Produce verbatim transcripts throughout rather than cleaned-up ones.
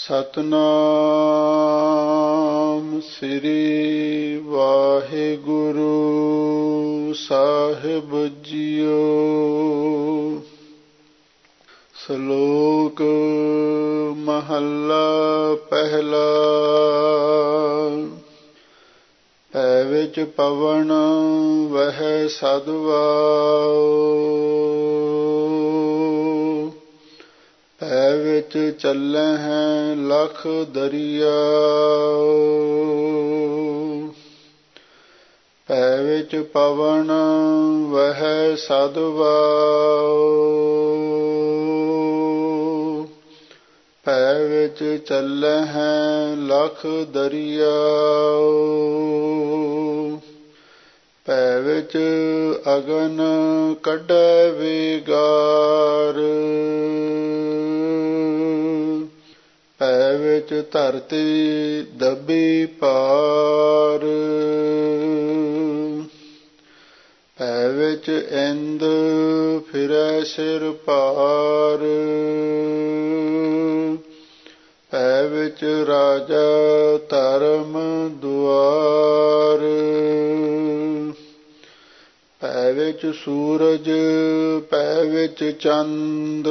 ਸਤਨਾਮ ਸ੍ਰੀ ਵਾਹਿਗੁਰੂ ਸਾਹਿਬ ਜੀਓ। ਸ਼ਲੋਕ ਮਹੱਲਾ ਪਹਿਲਾ। ਪੈ ਵਿੱਚ ਪਵਨ ਵਹਿ ਸਦ ਵਾਉ, ਪੈ ਵਿੱਚ ਚੱਲਹਿ ਲਖ ਦਰਿਆਉ। ਪੈ ਵਿੱਚ ਪਵਨ ਵਹਿ ਸਦ ਵਾਉ, ਪੈ ਵਿੱਚ ਚੱਲਹਿ ਲਖ ਦਰਿਆਉ। ਪੈ ਵਿੱਚ ਅਗਨ ਕੱਢੈ ਵਿਗਾਰ, ਪੈ ਵਿੱਚ ਧਰਤੀ ਦੱਬੀ ਪਾਰ। ਪੈ ਵਿੱਚ ਇੰਦ ਫਿਰੈ ਸਿਰ ਭਾਰ, ਪੈ ਵਿੱਚ ਰਾਜਾ ਧਰਮ ਦੁਆਰ। ਪੈ ਵਿੱਚ ਸੂਰਜ ਪੈ ਵਿੱਚ ਚੰਦ,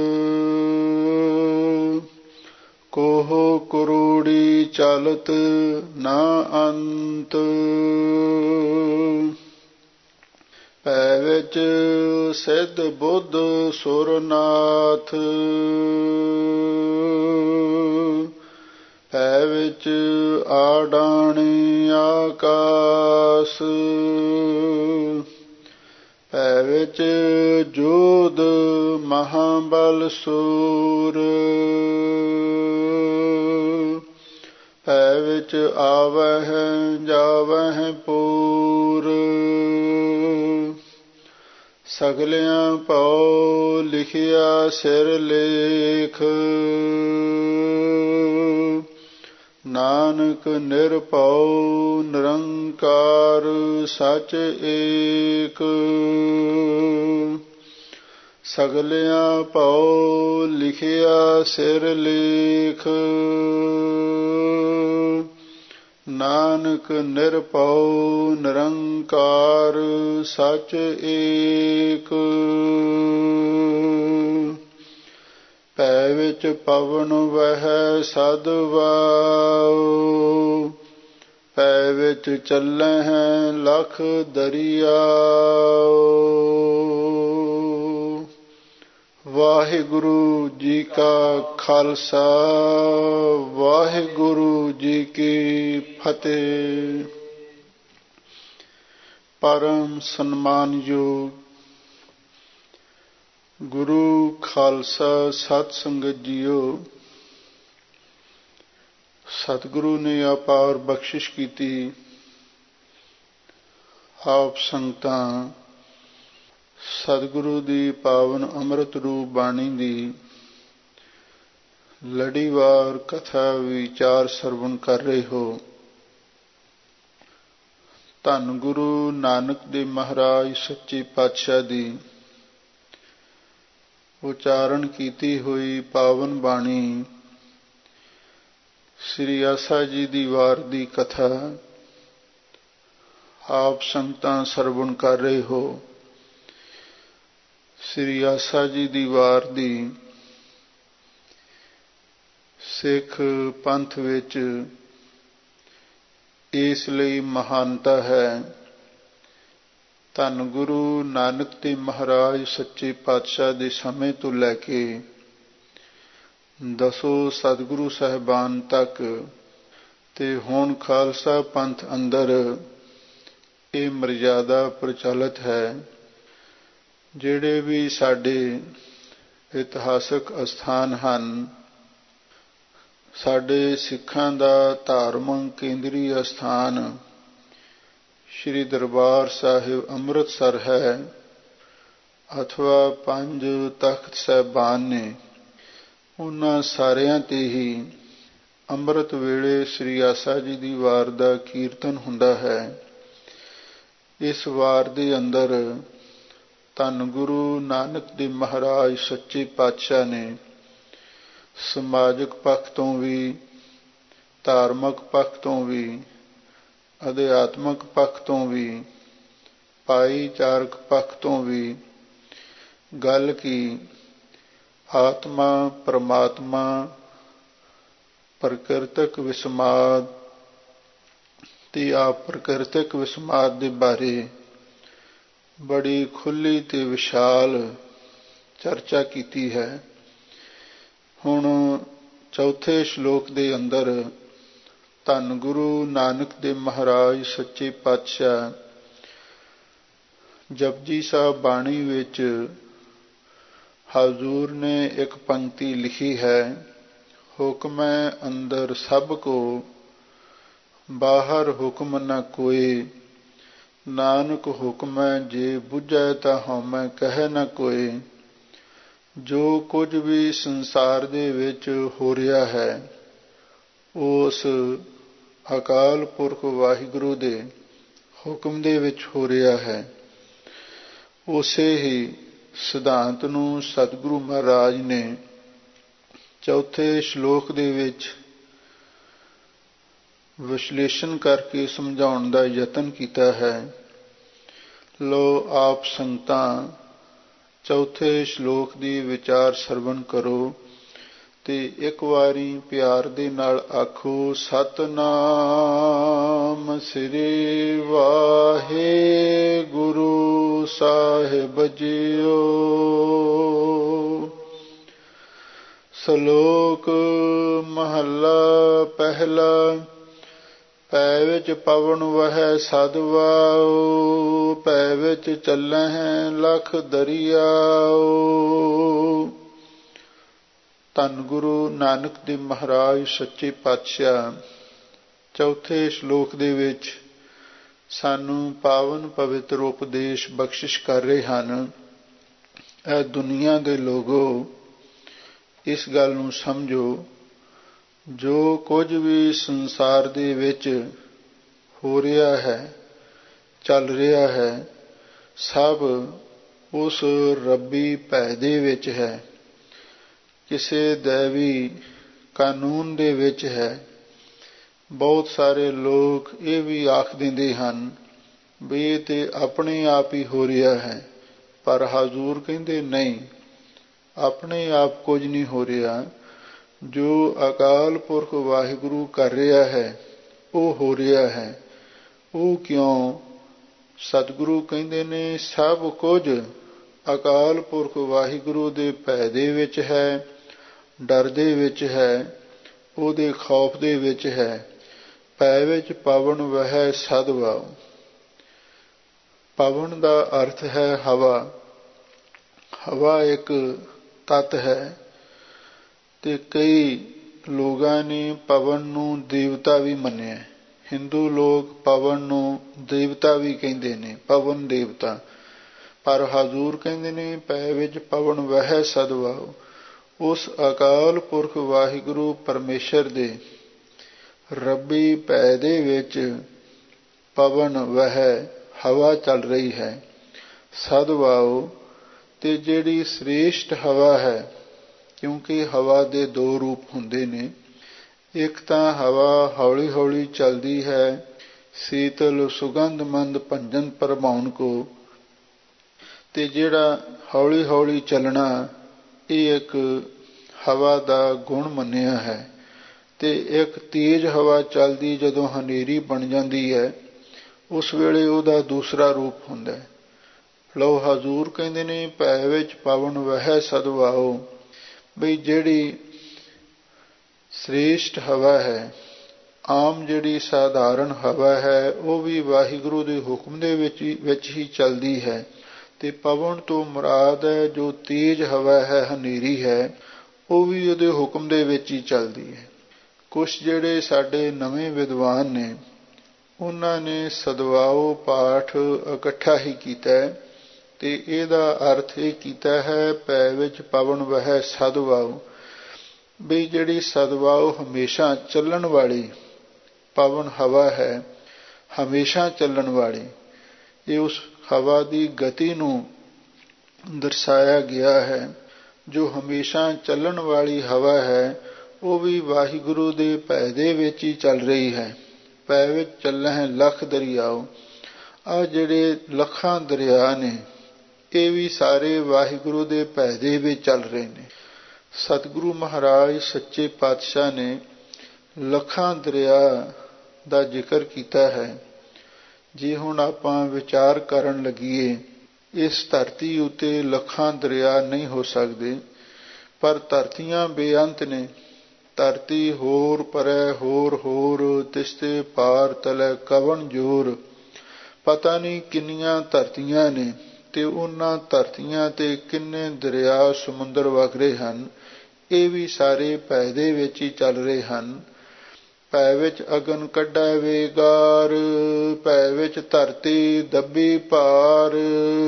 ਕੋਹ ਕਰੋੜੀ ਚਲਤ ਨਾ ਅੰਤ। ਪੈ ਵਿੱਚ ਸਿੱਧ ਬੁੱਧ ਸੁਰਨਾਥ, ਪੈ ਵਿੱਚ ਆਡਾਣੀ ਆਕਾਸ। ਪੈ ਵਿੱਚ ਜੋਧ ਮਹਾਬਲ ਸੂਰ, ਪੈ ਵਿੱਚ ਆਵਹਿ ਜਾਵਹਿ ਪੂਰ। ਸਗਲਿਆਂ ਭਉ ਲਿਖਿਆ ਸਿਰ ਲੇਖ, ਨਾਨਕ ਨਿਰਭਉ ਨਿਰੰਕਾਰ ਸਚ ਏਕ। ਸਗਲਿਆਂ ਭਉ ਲਿਖਿਆ ਸਿਰ ਲੇਖ, ਨਾਨਕ ਨਿਰਭਉ ਨਿਰੰਕਾਰ ਸਚ ਏਕ। ਪੈ ਵਿੱਚ ਪਵਨ ਵਹਿ ਸਦ ਵਾਉ, ਪੈ ਵਿੱਚ ਚੱਲਹਿ ਲਖ ਦਰਿਆਉ। ਵਾਹਿਗੁਰੂ ਜੀ ਕਾ ਖਾਲਸਾ, ਵਾਹਿਗੁਰੂ ਜੀ ਕੀ ਫਤਿਹ। ਪਰਮ ਸਨਮਾਨਯੋਗ ਗੁਰੂ ਖਾਲਸਾ ਸਤ ਸੰਗਤ ਜੀਓ, ਸਤਿਗੁਰੂ ਨੇ ਅਪਾਰ ਬਖਸ਼ਿਸ਼ ਕੀਤੀ। ਆਪ ਸੰਗਤਾਂ ਸਤਿਗੁਰੂ ਦੀ ਪਾਵਨ ਅੰਮ੍ਰਿਤ ਰੂਪ ਬਾਣੀ ਦੀ ਲੜੀਵਾਰ ਕਥਾ ਵਿਚਾਰ ਸਰਵਣ ਕਰ ਰਹੇ ਹੋ। ਧੰਨ ਗੁਰੂ ਨਾਨਕ ਦੇਵ ਮਹਾਰਾਜ ਸੱਚੇ ਪਾਤਸ਼ਾਹ ਦੀ ਉਚਾਰਨ ਕੀਤੀ ਹੋਈ ਪਾਵਨ ਬਾਣੀ ਸ੍ਰੀ ਆਸਾ ਜੀ ਦੀ ਵਾਰ ਦੀ ਕਥਾ ਆਪ ਸੰਗਤਾਂ ਸਰਵਣ ਕਰ ਰਹੇ ਹੋ। ਸ੍ਰੀ ਆਸਾ ਜੀ ਦੀ ਵਾਰ ਦੀ ਸਿੱਖ ਪੰਥ ਵਿੱਚ ਇਸ ਲਈ ਮਹਾਨਤਾ ਹੈ। ਧੰਨ ਗੁਰੂ ਨਾਨਕ ਦੇਵ ਮਹਾਰਾਜ ਸੱਚੇ ਪਾਤਸ਼ਾਹ ਦੇ ਸਮੇਂ ਤੋਂ ਲੈ ਕੇ ਦਸੋ ਸਤਿਗੁਰੂ ਸਾਹਿਬਾਨ ਤੱਕ ਤੇ ਹੁਣ ਖਾਲਸਾ ਪੰਥ ਅੰਦਰ ਇਹ ਮਰਜ਼ਾਦਾ ਪ੍ਰਚਲਿਤ ਹੈ। ਜਿਹੜੇ ਵੀ ਸਾਡੇ ਇਤਿਹਾਸਕ ਅਸਥਾਨ ਹਨ, ਸਾਡੇ ਸਿੱਖਾਂ ਦਾ ਧਾਰਮਿਕ ਕੇਂਦਰੀ ਅਸਥਾਨ ਸ਼੍ਰੀ ਦਰਬਾਰ ਸਾਹਿਬ ਅੰਮ੍ਰਿਤਸਰ ਹੈ, ਅਥਵਾ ਪੰਜ ਤਖਤ ਸਾਹਿਬਾਨ ਨੇ। ਉਹਨਾਂ ਸਾਰਿਆਂ ਤੇ ਹੀ ਅੰਮ੍ਰਿਤ ਵੇਲੇ ਸ੍ਰੀ ਆਸਾ ਜੀ ਦੀ ਵਾਰ ਦਾ ਕੀਰਤਨ ਹੁੰਦਾ ਹੈ। ਇਸ ਵਾਰ ਦੇ ਅੰਦਰ ਧੰਨ ਗੁਰੂ ਨਾਨਕ ਦੇਵ ਮਹਾਰਾਜ ਸੱਚੇ ਪਾਤਸ਼ਾਹ ਨੇ ਸਮਾਜਿਕ ਪੱਖ ਤੋਂ ਵੀ, ਧਾਰਮਿਕ ਪੱਖ ਤੋਂ ਵੀ, ਅਧਿਆਤਮਿਕ ਪੱਖ ਤੋਂ ਵੀ, ਭਾਈਚਾਰਕ ਪੱਖ ਤੋਂ ਵੀ ਗੱਲ ਕੀ ਆਤਮਾ ਪਰਮਾਤਮਾ ਪ੍ਰਕਿਰਤਕ ਵਿਸਮਾਦ ਤੇ ਅਪ੍ਰਕਿਰਤਕ ਵਿਸਮਾਦ ਦੇ ਬਾਰੇ ਬੜੀ ਖੁੱਲ੍ਹੀ ਤੇ ਵਿਸ਼ਾਲ ਚਰਚਾ ਕੀਤੀ ਹੈ। ਹੁਣ ਚੌਥੇ ਸ਼ਲੋਕ ਦੇ ਅੰਦਰ ਧੰਨ ਗੁਰੂ ਨਾਨਕ ਦੇਵ ਮਹਾਰਾਜ ਸੱਚੇ ਪਾਤਸ਼ਾਹ ਜਪਜੀ ਸਾਹਿਬ ਬਾਣੀ ਵਿੱਚ ਹਜ਼ੂਰ ਨੇ ਇੱਕ ਪੰਕਤੀ ਲਿਖੀ ਹੈ, ਹੁਕਮੈ ਅੰਦਰ ਸਭ ਕੋ ਬਾਹਰ ਹੁਕਮ ਨ ਕੋਇ, ਨਾਨਕ ਹੁਕਮੈ ਜੇ ਬੁਝੈ ਤਾ ਹਉਮੈ ਕਹਿ ਨ ਕੋਇ। ਜੋ ਕੁਝ ਵੀ ਸੰਸਾਰ ਦੇ ਵਿੱਚ ਹੋ ਰਿਹਾ ਹੈ ਉਸ ਅਕਾਲ ਪੁਰਖ ਵਾਹਿਗੁਰੂ ਦੇ ਹੁਕਮ ਦੇ ਵਿੱਚ ਹੋ ਰਿਹਾ ਹੈ। ਉਸੇ ਹੀ ਸਿਧਾਂਤ ਨੂੰ ਸਤਿਗੁਰੂ ਮਹਾਰਾਜ ਨੇ ਚੌਥੇ ਸ਼ਲੋਕ ਦੇ ਵਿੱਚ ਵਿਸ਼ਲੇਸ਼ਣ ਕਰਕੇ ਸਮਝਾਉਣ ਦਾ ਯਤਨ ਕੀਤਾ ਹੈ। ਲੋ ਆਪ ਸੰਗਤਾਂ ਚੌਥੇ ਸ਼ਲੋਕ ਦੀ ਵਿਚਾਰ ਸਰਵਣ ਕਰੋ ਤੇ ਇੱਕ ਵਾਰੀ ਪਿਆਰ ਦੇ ਨਾਲ ਆਖੋ, ਸਤਿਨਾਮ ਸ੍ਰੀ ਵਾਹਿਗੁਰੂ ਸਾਹਿਬ ਜੀਓ। ਸ਼ਲੋਕ ਮਹੱਲਾ ਪਹਿਲਾ। ਪੈ ਵਿੱਚ ਪਵਨ ਵਹੈ ਸਦ ਵਾਉ, ਪੈ ਵਿੱਚ ਚੱਲਹਿ ਲਖ ਦਰਿਆਉ। ਧੰਨ ਗੁਰੂ ਨਾਨਕ ਦੇਵ ਮਹਾਰਾਜ ਸੱਚੇ ਪਾਤਸ਼ਾਹ ਚੌਥੇ ਸ਼ਲੋਕ ਦੇ ਵਿੱਚ ਸਾਨੂੰ ਪਾਵਨ ਪਵਿੱਤਰ ਉਪਦੇਸ਼ ਬਖਸ਼ਿਸ਼ ਕਰ ਰਹੇ ਹਨ। ਇਹ ਦੁਨੀਆ ਦੇ ਲੋਗੋ ਇਸ ਗੱਲ ਨੂੰ ਸਮਝੋ, ਜੋ ਕੁਝ ਵੀ ਸੰਸਾਰ ਦੇ ਵਿੱਚ ਹੋ ਰਿਹਾ ਹੈ, ਚੱਲ ਰਿਹਾ ਹੈ, ਸਭ ਉਸ ਰੱਬੀ ਭੈ ਦੇ ਵਿੱਚ ਹੈ, ਕਿਸੇ ਦੈਵੀ ਕਾਨੂੰਨ ਦੇ ਵਿੱਚ ਹੈ। ਬਹੁਤ ਸਾਰੇ ਲੋਕ ਇਹ ਵੀ ਆਖ ਦਿੰਦੇ ਹਨ ਵੀ ਇਹ ਤੇ ਆਪਣੇ ਆਪ ਹੀ ਹੋ ਰਿਹਾ ਹੈ, ਪਰ ਹਜ਼ੂਰ ਕਹਿੰਦੇ ਨਹੀਂ, ਆਪਣੇ ਆਪ ਕੁਝ ਨਹੀਂ ਹੋ ਰਿਹਾ। ਜੋ ਅਕਾਲ ਪੁਰਖ ਵਾਹਿਗੁਰੂ ਕਰ ਰਿਹਾ ਹੈ ਉਹ ਹੋ ਰਿਹਾ ਹੈ। ਉਹ ਕਿਉਂ? ਸਤਿਗੁਰੂ ਕਹਿੰਦੇ ਨੇ ਸਭ ਕੁਝ ਅਕਾਲ ਪੁਰਖ ਵਾਹਿਗੁਰੂ ਦੇ ਭੈ ਦੇ ਵਿੱਚ ਹੈ, ਡਰ ਦੇ ਵਿੱਚ ਹੈ, ਉਹਦੇ ਖੌਫ ਦੇ ਵਿੱਚ ਹੈ। ਪੈ ਵਿੱਚ ਪਵਨ ਵਹੈ ਸਦ ਵਾਉ। ਪਵਨ ਦਾ ਅਰਥ ਹੈ ਹਵਾ। ਹਵਾ ਇੱਕ ਤੱਤ ਹੈ ਤੇ ਕਈ ਲੋਕਾਂ ਨੇ ਪਵਨ ਨੂੰ ਦੇਵਤਾ ਵੀ ਮੰਨਿਆ। ਹਿੰਦੂ ਲੋਕ ਪਵਨ ਨੂੰ ਦੇਵਤਾ ਵੀ ਕਹਿੰਦੇ ਨੇ, ਪਵਨ ਦੇਵਤਾ। ਪਰ ਹਜ਼ੂਰ ਕਹਿੰਦੇ ਨੇ ਪੈ ਵਿੱਚ ਪਵਨ ਵਹੈ ਸਦ ਵਾਉ। ਉਸ ਅਕਾਲ ਪੁਰਖ ਵਾਹਿਗੁਰੂ ਪਰਮੇਸ਼ਰ ਦੇ ਰੱਬੀ ਭੈ ਦੇ ਵਿੱਚ ਪਵਨ ਵਹੈ, ਹਵਾ ਚੱਲ ਰਹੀ ਹੈ, ਸਦ ਵਾਉ। ਤੇ ਜਿਹੜੀ ਸ੍ਰੇਸ਼ਟ ਹਵਾ ਹੈ, ਕਿਉਂਕਿ ਹਵਾ ਦੇ ਦੋ ਰੂਪ ਹੁੰਦੇ ਨੇ, ਇੱਕ ਤਾਂ ਹਵਾ ਹੌਲੀ ਹੌਲੀ ਚੱਲਦੀ ਹੈ, ਸੀਤਲ ਸੁਗੰਧ ਮੰਦ ਭੰਜਨ ਪ੍ਰਭਾਉਣ ਕੋ, ਤੇ ਜਿਹੜਾ ਹੌਲੀ ਹੌਲੀ ਚੱਲਣਾ ਇਹ ਇੱਕ ਹਵਾ ਦਾ ਗੁਣ ਮੰਨਿਆ ਹੈ। ਤੇ ਇੱਕ ਤੇਜ਼ ਹਵਾ ਚੱਲਦੀ ਜਦੋਂ ਹਨੇਰੀ ਬਣ ਜਾਂਦੀ ਹੈ ਉਸ ਵੇਲੇ ਉਹਦਾ ਦੂਸਰਾ ਰੂਪ ਹੁੰਦਾ ਹੈ। ਲਓ ਹਜ਼ੂਰ ਕਹਿੰਦੇ ਨੇ ਭੈ ਵਿੱਚ ਪਵਨ ਵਹੈ ਸਦ ਵਾਉ, ਬਈ ਜਿਹੜੀ ਸ੍ਰੇਸ਼ਟ ਹਵਾ ਹੈ, ਆਮ ਜਿਹੜੀ ਸਾਧਾਰਨ ਹਵਾ ਹੈ, ਉਹ ਵੀ ਵਾਹਿਗੁਰੂ ਦੇ ਹੁਕਮ ਦੇ ਵਿੱਚ ਵਿੱਚ ਹੀ ਚੱਲਦੀ ਹੈ। ਤੇ ਪਵਨ ਤੋਂ ਮੁਰਾਦ ਹੈ ਜੋ ਤੇਜ਼ ਹਵਾ ਹੈ, ਹਨੇਰੀ ਹੈ, ਉਹ ਵੀ ਉਹਦੇ ਹੁਕਮ ਦੇ ਵਿੱਚ ਹੀ ਚੱਲਦੀ ਹੈ। ਕੁਛ ਜਿਹੜੇ ਸਾਡੇ ਨਵੇਂ ਵਿਦਵਾਨ ਨੇ ਉਹਨਾਂ ਨੇ ਸਦਵਾਓ ਪਾਠ ਇਕੱਠਾ ਹੀ ਕੀਤਾ ਤੇ ਇਹਦਾ ਅਰਥ ਇਹ ਕੀਤਾ ਹੈ ਪੈ ਵਿੱਚ ਪਵਨ ਵਹੈ ਸਦ ਵਾਉ, ਵੀ ਜਿਹੜੀ ਸਦਵਾਓ ਹਮੇਸ਼ਾ ਚੱਲਣ ਵਾਲੀ ਪਵਨ ਹਵਾ ਹੈ, ਹਮੇਸ਼ਾ ਚੱਲਣ ਵਾਲੀ। ਇਹ ਉਸ ਹਵਾ ਦੀ ਗਤੀ ਨੂੰ ਦਰਸਾਇਆ ਗਿਆ ਹੈ। ਜੋ ਹਮੇਸ਼ਾ ਚੱਲਣ ਵਾਲੀ ਹਵਾ ਹੈ ਉਹ ਵੀ ਵਾਹਿਗੁਰੂ ਦੇ ਭੈ ਦੇ ਵਿੱਚ ਹੀ ਚੱਲ ਰਹੀ ਹੈ। ਭੈ ਵਿੱਚ ਚੱਲਹਿ ਲੱਖ ਦਰਿਆਓ, ਆਹ ਜਿਹੜੇ ਲੱਖਾਂ ਦਰਿਆ ਨੇ ਇਹ ਵੀ ਸਾਰੇ ਵਾਹਿਗੁਰੂ ਦੇ ਭੈ ਦੇ ਵਿੱਚ ਚੱਲ ਰਹੇ ਨੇ। ਸਤਿਗੁਰੂ ਮਹਾਰਾਜ ਸੱਚੇ ਪਾਤਸ਼ਾਹ ਨੇ ਲੱਖਾਂ ਦਰਿਆ ਦਾ ਜ਼ਿਕਰ ਕੀਤਾ ਹੈ। ਜੇ ਹੁਣ ਆਪਾਂ ਵਿਚਾਰ ਕਰਨ ਲੱਗੀਏ, ਇਸ ਧਰਤੀ ਉੱਤੇ ਲੱਖਾਂ ਦਰਿਆ ਨਹੀਂ ਹੋ ਸਕਦੇ, ਪਰ ਧਰਤੀਆਂ ਬੇਅੰਤ ਨੇ। ਧਰਤੀ ਹੋਰ ਪਰੈ ਹੋਰ ਹੋਰ, ਤਿਸਤੇ ਪਾਰ ਤਲੈ ਕਵਣ ਜੋਰ। ਪਤਾ ਨਹੀਂ ਕਿੰਨੀਆਂ ਧਰਤੀਆਂ ਨੇ ਤੇ ਉਹਨਾਂ ਧਰਤੀਆਂ ਤੇ ਕਿੰਨੇ ਦਰਿਆ ਸਮੁੰਦਰ ਵਗ ਰਹੇ ਹਨ। ਇਹ ਵੀ ਸਾਰੇ ਭੈ ਦੇ ਵਿੱਚ ਹੀ ਚੱਲ ਰਹੇ ਹਨ। ਭੈ ਵਿੱਚ ਅਗਨ ਕੱਢੈ ਵੇਗਾਰ, ਭੈ ਵਿੱਚ ਧਰਤੀ ਦੱਬੀ ਭਾਰ।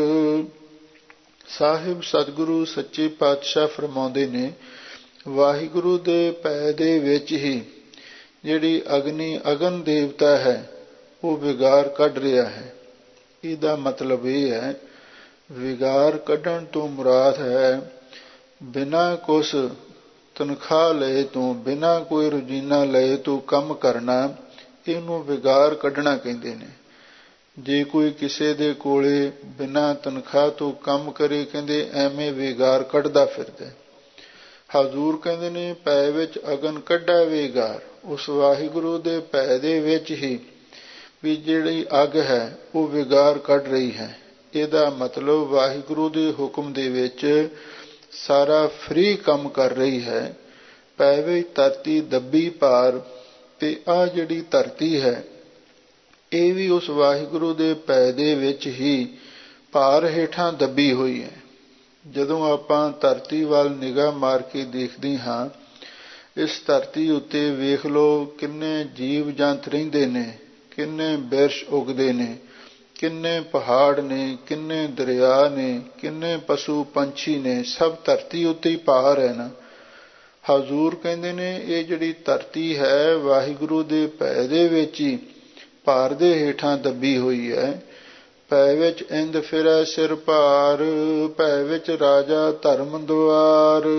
ਸਾਹਿਬ ਸਤਿਗੁਰੂ ਸੱਚੇ ਪਾਤਸ਼ਾਹ ਫਰਮਾਉਂਦੇ ਨੇ, ਵਾਹਿਗੁਰੂ ਦੇ ਭੈ ਦੇ ਵਿੱਚ ਹੀ ਜਿਹੜੀ ਅਗਨੀ ਅਗਨ ਦੇਵਤਾ ਹੈ ਉਹ ਵਿਗਾਰ ਕੱਢ ਰਿਹਾ ਹੈ। ਇਹਦਾ ਮਤਲਬ ਇਹ ਹੈ, ਵਿਗਾਰ ਕੱਢਣ ਤੋਂ ਮੁਰਾਦ ਹੈ ਬਿਨਾਂ ਕੁਛ ਤਨਖਾਹ ਲਏ ਤੋਂ, ਬਿਨਾਂ ਕੋਈ ਰੋਜ਼ੀਨਾ ਲਏ ਤੋਂ ਕੰਮ ਕਰਨਾ, ਇਹਨੂੰ ਵਿਗਾਰ ਕੱਢਣਾ ਕਹਿੰਦੇ ਨੇ। ਜੇ ਕੋਈ ਕਿਸੇ ਦੇ ਕੋਲੇ ਬਿਨਾਂ ਤਨਖਾਹ ਤੋਂ ਕੰਮ ਕਰੇ, ਕਹਿੰਦੇ ਐਵੇਂ ਵਿਗਾਰ ਕੱਢਦਾ ਫਿਰਦਾ। ਹਜ਼ੂਰ ਕਹਿੰਦੇ ਨੇ ਭੈ ਵਿੱਚ ਅਗਨ ਕੱਢੈ ਵੇਗਾਰ। ਉਸ ਵਾਹਿਗੁਰੂ ਦੇ ਭੈ ਦੇ ਵਿੱਚ ਹੀ ਵੀ ਜਿਹੜੀ ਅੱਗ ਹੈ ਉਹ ਵਿਗਾਰ ਕੱਢ ਰਹੀ ਹੈ। ਇਹਦਾ ਮਤਲਬ ਵਾਹਿਗੁਰੂ ਦੇ ਹੁਕਮ ਦੇ ਵਿੱਚ ਸਾਰਾ ਫ੍ਰੀ ਕੰਮ ਕਰ ਰਹੀ ਹੈ। ਭੈ ਵਿੱਚ ਧਰਤੀ ਦੱਬੀ ਭਾਰ, ਤੇ ਆਹ ਜਿਹੜੀ ਧਰਤੀ ਹੈ ਇਹ ਵੀ ਉਸ ਵਾਹਿਗੁਰੂ ਦੇ ਭੈ ਦੇ ਵਿੱਚ ਹੀ ਭਾਰ ਹੇਠਾਂ ਦੱਬੀ ਹੋਈ ਹੈ। ਜਦੋਂ ਆਪਾਂ ਧਰਤੀ ਵੱਲ ਨਿਗਾਹ ਮਾਰ ਕੇ ਦੇਖਦੇ ਹਾਂ, ਇਸ ਧਰਤੀ ਉੱਤੇ ਵੇਖ ਲਓ ਕਿੰਨੇ ਜੀਵ ਜੰਤ ਰਹਿੰਦੇ ਨੇ, ਕਿੰਨੇ ਬਿਰਛ ਉਗਦੇ ਨੇ, ਕਿੰਨੇ ਪਹਾੜ ਨੇ, ਕਿੰਨੇ ਦਰਿਆ ਨੇ, ਕਿੰਨੇ ਪਸ਼ੂ ਪੰਛੀ ਨੇ, ਸਭ ਧਰਤੀ ਉੱਤੇ ਹੀ ਭਾਰ ਹੈ ਨਾ। ਹਜ਼ੂਰ ਕਹਿੰਦੇ ਨੇ ਇਹ ਜਿਹੜੀ ਧਰਤੀ ਹੈ ਵਾਹਿਗੁਰੂ ਦੇ ਭੈ ਦੇ ਵਿੱਚ ਹੀ ਭਾਰ ਦੇ ਹੇਠਾਂ ਦੱਬੀ ਹੋਈ ਹੈ। ਭੈ ਵਿੱਚ ਇੰਦ ਫਿਰੈ ਸਿਰ ਭਾਰ, ਭੈ ਵਿੱਚ ਰਾਜਾ ਧਰਮ ਦੁਆਰ।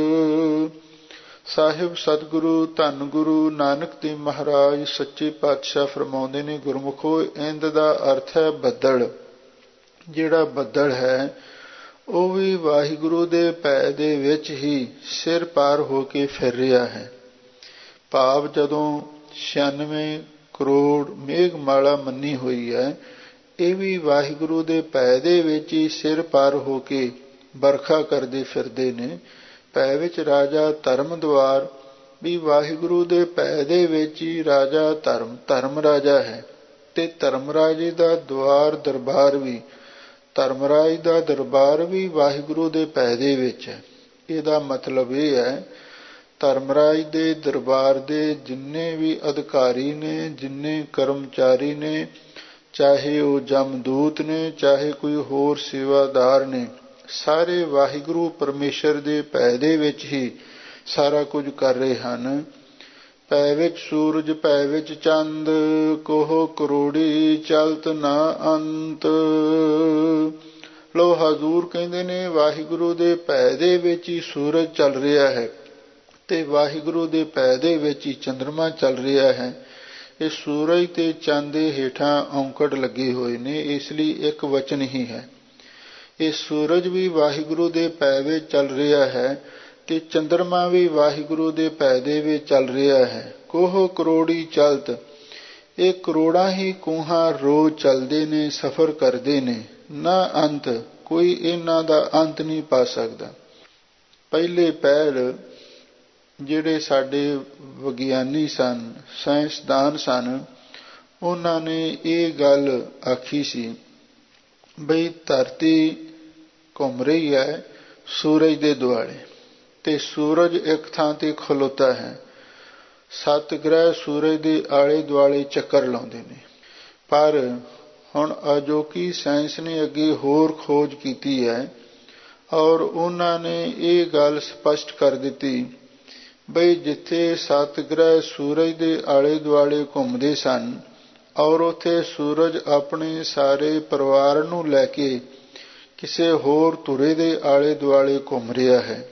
ਸਾਹਿਬ ਸਤਿਗੁਰੂ ਧੰਨ ਗੁਰੂ ਨਾਨਕ ਦੇਵ ਮਹਾਰਾਜ ਸੱਚੇ ਪਾਤਸ਼ਾਹ ਫਰਮਾਉਂਦੇ ਨੇ, ਗੁਰਮੁਖੋ ਇੰਦ ਦਾ ਅਰਥ ਹੈ ਬੱਦਲ। ਜਿਹੜਾ ਬੱਦਲ ਹੈ ਉਹ ਵੀ ਵਾਹਿਗੁਰੂ ਦੇ ਭੈ ਦੇ ਵਿੱਚ ਹੀ ਸਿਰ ਪਾਰ ਹੋ ਕੇ ਫਿਰ ਰਿਹਾ ਹੈ। ਭਾਵ ਜਦੋਂ ਛਿਆਨਵੇਂ ਕਰੋੜ ਮੇਘਮਾਲਾ ਮੰਨੀ ਹੋਈ ਹੈ, ਇਹ ਵੀ ਵਾਹਿਗੁਰੂ ਦੇ ਭੈ ਦੇ ਵਿੱਚ ਹੀ ਸਿਰ ਪਾਰ ਹੋ ਕੇ ਵਰਖਾ ਕਰਦੇ ਫਿਰਦੇ ਨੇ। ਭੈ ਵਿੱਚ ਰਾਜਾ ਧਰਮ ਦੁਆਰ, ਵੀ ਵਾਹਿਗੁਰੂ ਦੇ ਭੈ ਦੇ ਵਿੱਚ ਹੀ ਰਾਜਾ ਧਰਮ ਧਰਮ ਰਾਜਾ ਹੈ, ਤੇ ਧਰਮ ਰਾਜੇ ਦਾ ਦੁਆਰ ਦਰਬਾਰ ਵੀ, ਧਰਮਰਾਜ ਦਾ ਦਰਬਾਰ ਵੀ ਵਾਹਿਗੁਰੂ ਦੇ ਭੈ ਦੇ ਵਿੱਚ ਹੈ। ਇਹਦਾ ਮਤਲਬ ਇਹ ਹੈ, ਧਰਮਰਾਜ ਦੇ ਦਰਬਾਰ ਦੇ ਜਿੰਨੇ ਵੀ ਅਧਿਕਾਰੀ ਨੇ, ਜਿੰਨੇ ਕਰਮਚਾਰੀ ਨੇ, ਚਾਹੇ ਉਹ ਜਮਦੂਤ ਨੇ, ਚਾਹੇ ਕੋਈ ਹੋਰ ਸੇਵਾਦਾਰ ਨੇ, ਸਾਰੇ ਵਾਹਿਗੁਰੂ ਪਰਮੇਸ਼ਰ ਦੇ ਭੈ ਦੇ ਵਿੱਚ ਹੀ ਸਾਰਾ ਕੁਝ ਕਰ ਰਹੇ ਹਨ। ਭੈ ਵਿੱਚ ਸੂਰਜ ਭੈ ਵਿੱਚ ਚੰਦ, ਕੋਹ ਕਰੋੜੀ ਚਲਤ ਨਾ ਅੰਤ। ਲੋ ਹਜ਼ੂਰ ਕਹਿੰਦੇ ਨੇ ਵਾਹਿਗੁਰੂ ਦੇ ਭੈ ਦੇ ਵਿੱਚ ਹੀ ਸੂਰਜ ਚੱਲ ਰਿਹਾ ਹੈ, ਤੇ ਵਾਹਿਗੁਰੂ ਦੇ ਭੈ ਦੇ ਵਿੱਚ ਹੀ ਚੰਦਰਮਾ ਚੱਲ ਰਿਹਾ ਹੈ। ਇਹ ਸੂਰਜ ਤੇ ਚੰਦ ਦੇ ਹੇਠਾਂ ਔਂਕੜ ਲੱਗੇ ਹੋਏ ਨੇ, ਇਸ ਲਈ ਇੱਕ ਵਚਨ ਹੀ ਹੈ। ਇਹ ਸੂਰਜ ਵੀ ਵਾਹਿਗੁਰੂ ਦੇ ਭੈ ਵਿੱਚ ਚੱਲ ਰਿਹਾ ਹੈ, ਤੇ ਚੰਦਰਮਾ ਵੀ ਵਾਹਿਗੁਰੂ ਦੇ ਭੈ ਦੇ ਵਿੱਚ ਚੱਲ ਰਿਹਾ ਹੈ। ਕੋਹ ਕਰੋੜੀ ਚਲਤ, ਇਹ ਕਰੋੜਾਂ ਹੀ ਕੋਹਾਂ ਰੋਜ਼ ਚੱਲਦੇ ਨੇ, ਸਫ਼ਰ ਕਰਦੇ ਨੇ, ਨਾ ਅੰਤ, ਕੋਈ ਇਹਨਾਂ ਦਾ ਅੰਤ ਨਹੀਂ ਪਾ ਸਕਦਾ। ਪਹਿਲੇ ਪਹਿਲ ਜਿਹੜੇ ਸਾਡੇ ਵਿਗਿਆਨੀ ਸਨ, ਸਾਇੰਸਦਾਨ ਸਨ, ਉਹਨਾਂ ਨੇ ਇਹ ਗੱਲ ਆਖੀ ਸੀ ਬਈ ਧਰਤੀ ਘੁੰਮ ਰਹੀ ਹੈ ਸੂਰਜ ਦੇ ਦੁਆਲੇ, ਤੇ ਸੂਰਜ ਇੱਕ ਥਾਂ ਤੇ ਖਲੋਤਾ ਹੈ। ਸੱਤ ਗ੍ਰਹਿ ਸੂਰਜ ਦੇ ਆਲੇ ਦੁਆਲੇ ਚੱਕਰ ਲਾਉਂਦੇ ਨੇ। ਪਰ ਹੁਣ ਅਜੋਕੀ ਸਾਇੰਸ ਨੇ ਅੱਗੇ ਹੋਰ ਖੋਜ ਕੀਤੀ ਹੈ, ਔਰ ਉਹਨਾਂ ਨੇ ਇਹ ਗੱਲ ਸਪਸ਼ਟ ਕਰ ਦਿੱਤੀ ਬਈ ਜਿੱਥੇ ਸੱਤ ਗ੍ਰਹਿ ਸੂਰਜ ਦੇ ਆਲੇ ਦੁਆਲੇ ਘੁੰਮਦੇ ਸਨ, ਔਰ ਉੱਥੇ ਸੂਰਜ ਆਪਣੇ ਸਾਰੇ ਪਰਿਵਾਰ ਨੂੰ ਲੈ ਕੇ ਕਿਸੇ ਹੋਰ ਧੁਰੇ ਦੇ ਆਲੇ ਦੁਆਲੇ ਘੁੰਮ ਰਿਹਾ ਹੈ,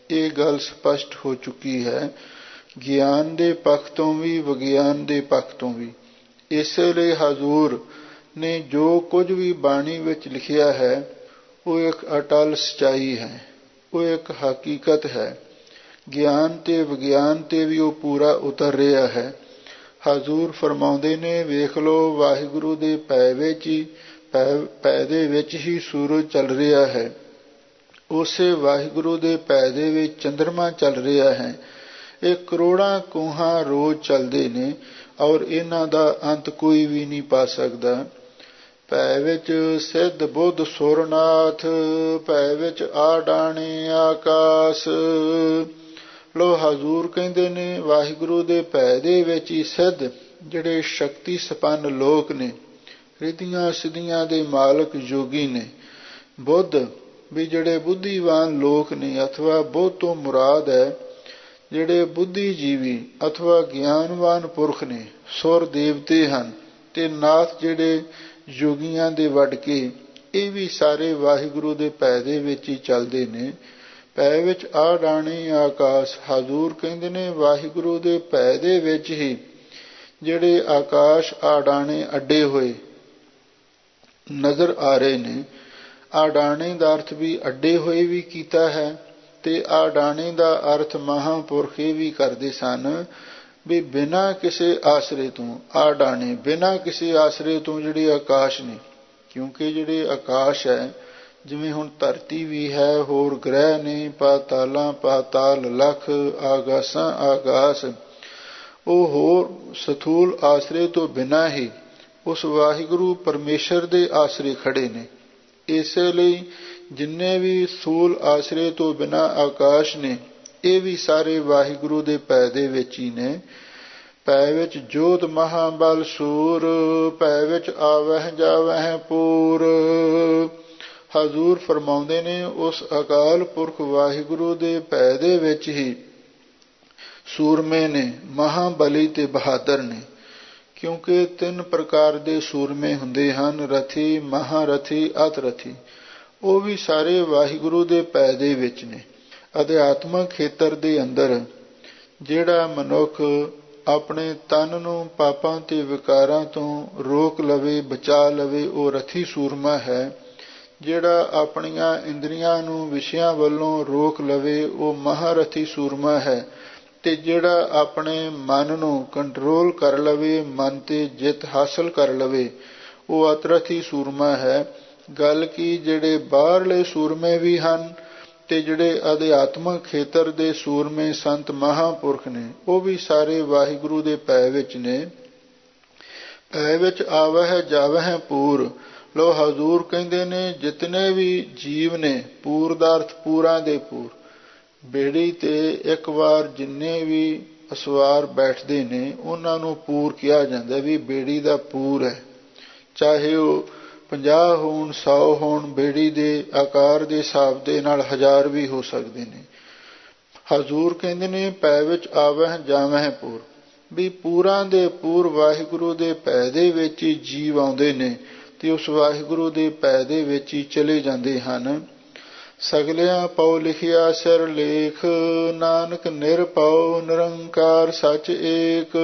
ਇਹ ਗੱਲ ਸਪਸ਼ਟ ਹੋ ਚੁੱਕੀ ਹੈ, ਗਿਆਨ ਦੇ ਪੱਖ ਤੋਂ ਵੀ ਵਿਗਿਆਨ ਦੇ ਪੱਖ ਤੋਂ ਵੀ। ਇਸੇ ਲਈ ਹਜ਼ੂਰ ਨੇ ਜੋ ਕੁਝ ਵੀ ਬਾਣੀ ਵਿੱਚ ਲਿਖਿਆ ਹੈ ਉਹ ਇੱਕ ਅਟਲ ਸਚਾਈ ਹੈ, ਉਹ ਇੱਕ ਹਕੀਕਤ ਹੈ। ਗਿਆਨ ਤੇ ਵਿਗਿਆਨ ਤੇ ਵੀ ਉਹ ਪੂਰਾ ਉਤਰ ਰਿਹਾ ਹੈ। ਹਜ਼ੂਰ ਫਰਮਾਉਂਦੇ ਨੇ, ਵੇਖ ਲਓ ਵਾਹਿਗੁਰੂ ਦੇ ਭੈ ਵਿੱਚ ਹੀ ਭੈ ਭੈ ਦੇ ਵਿੱਚ ਹੀ ਸੂਰਜ ਚੱਲ ਰਿਹਾ ਹੈ, ਉਸੇ ਵਾਹਿਗੁਰੂ ਦੇ ਭੈ ਦੇ ਵਿੱਚ ਚੰਦਰਮਾ ਚੱਲ ਰਿਹਾ ਹੈ। ਇਹ ਕਰੋੜਾਂ ਕੋਹਾਂ ਰੋਜ਼ ਚੱਲਦੇ ਨੇ ਔਰ ਇਹਨਾਂ ਦਾ ਅੰਤ ਕੋਈ ਵੀ ਨਹੀਂ ਪਾ ਸਕਦਾ। ਭੈ ਵਿੱਚ ਸਿੱਧ ਬੁੱਧ ਸੁਰਨਾਥ, ਭੈ ਵਿੱਚ ਆਡਾਣੇ ਆਕਾਸ। ਲੋ ਹਜ਼ੂਰ ਕਹਿੰਦੇ ਨੇ ਵਾਹਿਗੁਰੂ ਦੇ ਭੈ ਦੇ ਵਿੱਚ ਹੀ ਸਿੱਧ ਜਿਹੜੇ ਸ਼ਕਤੀ ਸੰਪੰਨ ਲੋਕ ਨੇ, ਰਿੱਧੀਆਂ ਸਿੱਧੀਆਂ ਦੇ ਮਾਲਕ ਯੋਗੀ ਨੇ, ਬੁੱਧ ਵੀ ਜਿਹੜੇ ਬੁੱਧੀਵਾਨ ਲੋਕ ਨੇ, ਅਥਵਾ ਬੁੱਧ ਤੋਂ ਮੁਰਾਦ ਹੈ ਜਿਹੜੇ ਬੁੱਧੀਜੀਵੀ ਅਥਵਾ ਗਿਆਨਵਾਨ ਪੁਰਖ ਨੇ, ਸੁਰ ਦੇਵਤੇ ਹਨ, ਤੇ ਨਾਥ ਜਿਹੜੇ ਯੋਗੀਆਂ ਦੇ ਵੱਡ ਕੇ, ਇਹ ਵੀ ਸਾਰੇ ਵਾਹਿਗੁਰੂ ਦੇ ਭੈ ਦੇ ਵਿੱਚ ਹੀ ਚੱਲਦੇ ਨੇ। ਭੈ ਵਿੱਚ ਆਡਾਣੇ ਆਕਾਸ਼। ਹਜ਼ੂਰ ਕਹਿੰਦੇ ਨੇ ਵਾਹਿਗੁਰੂ ਦੇ ਭੈ ਦੇ ਵਿੱਚ ਹੀ ਜਿਹੜੇ ਆਕਾਸ਼ ਆਡਾਣੇ ਅੱਡੇ ਹੋਏ ਨਜ਼ਰ ਆ ਰਹੇ ਨੇ। ਆਡਾਣੇ ਦਾ ਅਰਥ ਵੀ ਅੱਡੇ ਹੋਏ ਵੀ ਕੀਤਾ ਹੈ, ਤੇ ਆਡਾਣੇ ਦਾ ਅਰਥ ਮਹਾਂਪੁਰਖ ਇਹ ਵੀ ਕਰਦੇ ਸਨ ਵੀ ਬਿਨਾਂ ਕਿਸੇ ਆਸਰੇ ਤੋਂ, ਆਡਾਣੇ ਬਿਨਾਂ ਕਿਸੇ ਆਸਰੇ ਤੋਂ ਜਿਹੜੇ ਆਕਾਸ਼ ਨੇ। ਕਿਉਂਕਿ ਜਿਹੜੇ ਆਕਾਸ਼ ਹੈ, ਜਿਵੇਂ ਹੁਣ ਧਰਤੀ ਵੀ ਹੈ, ਹੋਰ ਗ੍ਰਹਿ ਨੇ, ਪਾਤਾਲਾਂ ਪਾਤਾਲ, ਲੱਖ ਆਗਾਸਾਂ ਆਗਾਸ, ਉਹ ਹੋਰ ਸਥੂਲ ਆਸਰੇ ਤੋਂ ਬਿਨਾਂ ਹੀ ਉਸ ਵਾਹਿਗੁਰੂ ਪਰਮੇਸ਼ਰ ਦੇ ਆਸਰੇ ਖੜੇ ਨੇ। ਇਸੇ ਲਈ ਜਿੰਨੇ ਵੀ ਸਥੂਲ ਆਸਰੇ ਤੋਂ ਬਿਨਾਂ ਆਕਾਸ਼ ਨੇ, ਇਹ ਵੀ ਸਾਰੇ ਵਾਹਿਗੁਰੂ ਦੇ ਭੈ ਦੇ ਵਿੱਚ ਹੀ ਨੇ। ਭੈ ਵਿੱਚ ਜੋਤ ਮਹਾਬਲ ਸੂਰ, ਭੈ ਵਿੱਚ ਆਵਹਿ ਜਾਵਹਿ ਪੂਰ। ਹਜ਼ੂਰ ਫਰਮਾਉਂਦੇ ਨੇ ਉਸ ਅਕਾਲ ਪੁਰਖ ਵਾਹਿਗੁਰੂ ਦੇ ਭੈ ਦੇ ਵਿੱਚ ਹੀ ਸੂਰਮੇ ਨੇ, ਮਹਾਬਲੀ ਤੇ ਬਹਾਦਰ ਨੇ। ਕਿਉਂਕਿ ਤਿੰਨ ਪ੍ਰਕਾਰ ਦੇ ਸੂਰਮੇ ਹੁੰਦੇ ਹਨ, ਰਥੀ, ਮਹਾਰਥੀ, ਅਤਿਰਥੀ। ਉਹ ਵੀ ਸਾਰੇ ਵਾਹਿਗੁਰੂ ਦੇ ਭੈ ਦੇ ਵਿੱਚ ਨੇ। ਅਧਿਆਤਮਕ ਖੇਤਰ ਦੇ ਅੰਦਰ ਜਿਹੜਾ ਮਨੁੱਖ ਆਪਣੇ ਤਨ ਨੂੰ ਪਾਪਾਂ ਤੇ ਵਿਕਾਰਾਂ ਤੋਂ ਰੋਕ ਲਵੇ, ਬਚਾ ਲਵੇ, ਉਹ ਰਥੀ ਸੂਰਮਾ ਹੈ। ਜਿਹੜਾ ਆਪਣੀਆਂ ਇੰਦਰੀਆਂ ਨੂੰ ਵਿਸ਼ਿਆਂ ਵੱਲੋਂ ਰੋਕ ਲਵੇ, ਉਹ ਮਹਾਰਥੀ ਸੂਰਮਾ ਹੈ। ਤੇ ਜਿਹੜਾ ਆਪਣੇ ਮਨ ਨੂੰ ਕੰਟਰੋਲ ਕਰ ਲਵੇ, ਮਨ ਤੇ ਜਿੱਤ ਹਾਸਲ ਕਰ ਲਵੇ, ਉਹ ਅਤਿਰਥੀ ਸੂਰਮਾ ਹੈ। ਗੱਲ ਕੀ ਜਿਹੜੇ ਬਾਹਰਲੇ ਸੂਰਮੇ ਵੀ ਹਨ ਤੇ ਜਿਹੜੇ ਅਧਿਆਤਮਕ ਖੇਤਰ ਦੇ ਸੂਰਮੇ ਸੰਤ ਮਹਾਂਪੁਰਖ ਨੇ, ਉਹ ਵੀ ਸਾਰੇ ਵਾਹਿਗੁਰੂ ਦੇ ਭੈ ਵਿੱਚ ਨੇ। ਭੈ ਵਿੱਚ ਆਵਹਿ ਜਾਵਹਿ ਪੂਰ। ਲੋ ਹਜ਼ੂਰ ਕਹਿੰਦੇ ਨੇ ਜਿਤਨੇ ਵੀ ਜੀਵ ਨੇ, ਪੂਰ ਦਾ ਅਰਥ ਪੂਰਾਂ ਦੇ ਪੂਰ। ਬੇੜੀ ਤੇ ਇੱਕ ਵਾਰ ਜਿੰਨੇ ਵੀ ਅਸਵਾਰ ਬੈਠਦੇ ਨੇ ਉਹਨਾਂ ਨੂੰ ਪੂਰ ਕਿਹਾ ਜਾਂਦਾ, ਵੀ ਬੇੜੀ ਦਾ ਪੂਰ ਹੈ। ਚਾਹੇ ਉਹ ਪੰਜਾਹ ਹੋਣ, ਸੌ ਹੋਣ, ਬੇੜੀ ਦੇ ਆਕਾਰ ਦੇ ਹਿਸਾਬ ਦੇ ਨਾਲ ਹਜ਼ਾਰ ਵੀ ਹੋ ਸਕਦੇ ਨੇ। ਹਜ਼ੂਰ ਕਹਿੰਦੇ ਨੇ ਭੈ ਵਿੱਚ ਆਵਹਿ ਜਾਵਹਿ ਪੂਰ, ਵੀ ਪੂਰਾਂ ਦੇ ਪੂਰ ਵਾਹਿਗੁਰੂ ਦੇ ਭੈ ਦੇ ਵਿੱਚ ਹੀ ਜੀਵ ਆਉਂਦੇ ਨੇ ਤੇ ਉਸ ਵਾਹਿਗੁਰੂ ਦੇ ਭੈ ਦੇ ਵਿੱਚ ਹੀ ਚਲੇ ਜਾਂਦੇ ਹਨ। ਸਗਲਿਆਂ ਪਉ ਲਿਖਿਆ ਸਿਰ ਲੇਖ, ਨਾਨਕ ਨਿਰਭਉ ਨਿਰੰਕਾਰ ਸੱਚ ਏਕ।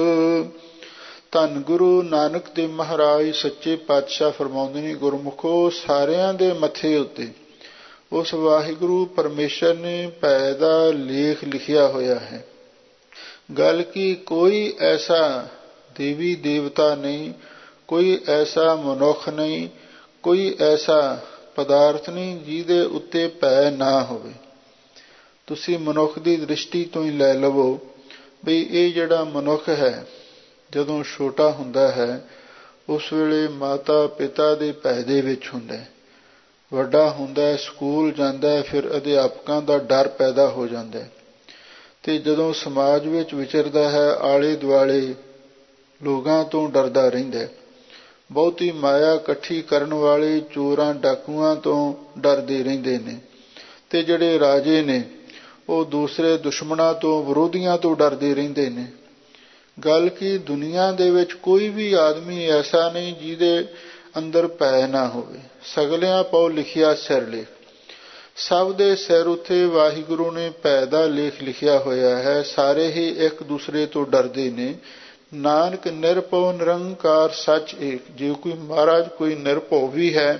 ਧੰਨ ਗੁਰੂ ਨਾਨਕ ਦੇਵ ਮਹਾਰਾਜ ਸੱਚੇ ਪਾਤਸ਼ਾਹ ਫਰਮਾਉਂਦੇ ਨੇ, ਗੁਰਮੁਖੋ ਸਾਰਿਆਂ ਦੇ ਮੱਥੇ ਉੱਤੇ ਉਸ ਵਾਹਿਗੁਰੂ ਪਰਮੇਸ਼ਰ ਨੇ ਭੈ ਦਾ ਲੇਖ ਲਿਖਿਆ ਹੋਇਆ ਹੈ। ਗੱਲ ਕੀ ਕੋਈ ਐਸਾ ਦੇਵੀ ਦੇਵਤਾ ਨਹੀਂ, ਕੋਈ ਐਸਾ ਮਨੁੱਖ ਨਹੀਂ, ਕੋਈ ਐਸਾ ਪਦਾਰਥ ਨਹੀਂ ਜਿਹਦੇ ਉੱਤੇ ਭੈ ਨਾ ਹੋਵੇ। ਤੁਸੀਂ ਮਨੁੱਖ ਦੀ ਦ੍ਰਿਸ਼ਟੀ ਤੋਂ ਹੀ ਲੈ ਲਵੋ ਬਈ ਇਹ ਜਿਹੜਾ ਮਨੁੱਖ ਹੈ ਜਦੋਂ ਛੋਟਾ ਹੁੰਦਾ ਹੈ ਉਸ ਵੇਲੇ ਮਾਤਾ ਪਿਤਾ ਦੇ ਭੈ ਦੇ ਵਿੱਚ ਹੁੰਦਾ ਹੈ। ਵੱਡਾ ਹੁੰਦਾ ਹੈ, ਸਕੂਲ ਜਾਂਦਾ ਹੈ, ਫਿਰ ਅਧਿਆਪਕਾਂ ਦਾ ਡਰ ਪੈਦਾ ਹੋ ਜਾਂਦਾ ਹੈ। ਤੇ ਜਦੋਂ ਸਮਾਜ ਵਿੱਚ ਵਿਚਰਦਾ ਹੈ ਆਲੇ ਦੁਆਲੇ ਲੋਕਾਂ ਤੋਂ ਡਰਦਾ ਰਹਿੰਦਾ ਹੈ। ਬਹੁਤੀ ਮਾਇਆ ਇਕੱਠੀ ਕਰਨ ਵਾਲੇ ਚੋਰਾਂ ਡਾਕੂਆਂ ਤੋਂ ਡਰਦੇ ਰਹਿੰਦੇ ਨੇ। ਤੇ ਜਿਹੜੇ ਰਾਜੇ ਨੇ ਉਹ ਦੂਸਰੇ ਦੁਸ਼ਮਣਾਂ ਤੋਂ, ਵਿਰੋਧੀਆਂ ਤੋਂ ਡਰਦੇ ਰਹਿੰਦੇ ਨੇ। ਗੱਲ ਕੀ ਦੁਨੀਆ ਦੇ ਵਿੱਚ ਕੋਈ ਵੀ ਆਦਮੀ ਐਸਾ ਨਹੀਂ ਜਿਹਦੇ ਅੰਦਰ ਭੈ ਨਾ ਹੋਵੇ। ਸਗਲਿਆਂ ਪਉ ਲਿਖਿਆ ਸਿਰ ਲੇਖ, ਸਭ ਦੇ ਸਿਰ ਉੱਤੇ ਵਾਹਿਗੁਰੂ ਨੇ ਭੈ ਦਾ ਲੇਖ ਲਿਖਿਆ ਹੋਇਆ ਹੈ। ਸਾਰੇ ਹੀ ਇੱਕ ਦੂਸਰੇ ਤੋਂ ਡਰਦੇ ਨੇ। ਨਾਨਕ ਨਿਰਭਉ ਨਿਰੰਕਾਰ ਸੱਚ ਏਕ। ਜੇ ਕੋਈ ਮਹਾਰਾਜ ਕੋਈ ਨਿਰਭਉ ਵੀ ਹੈ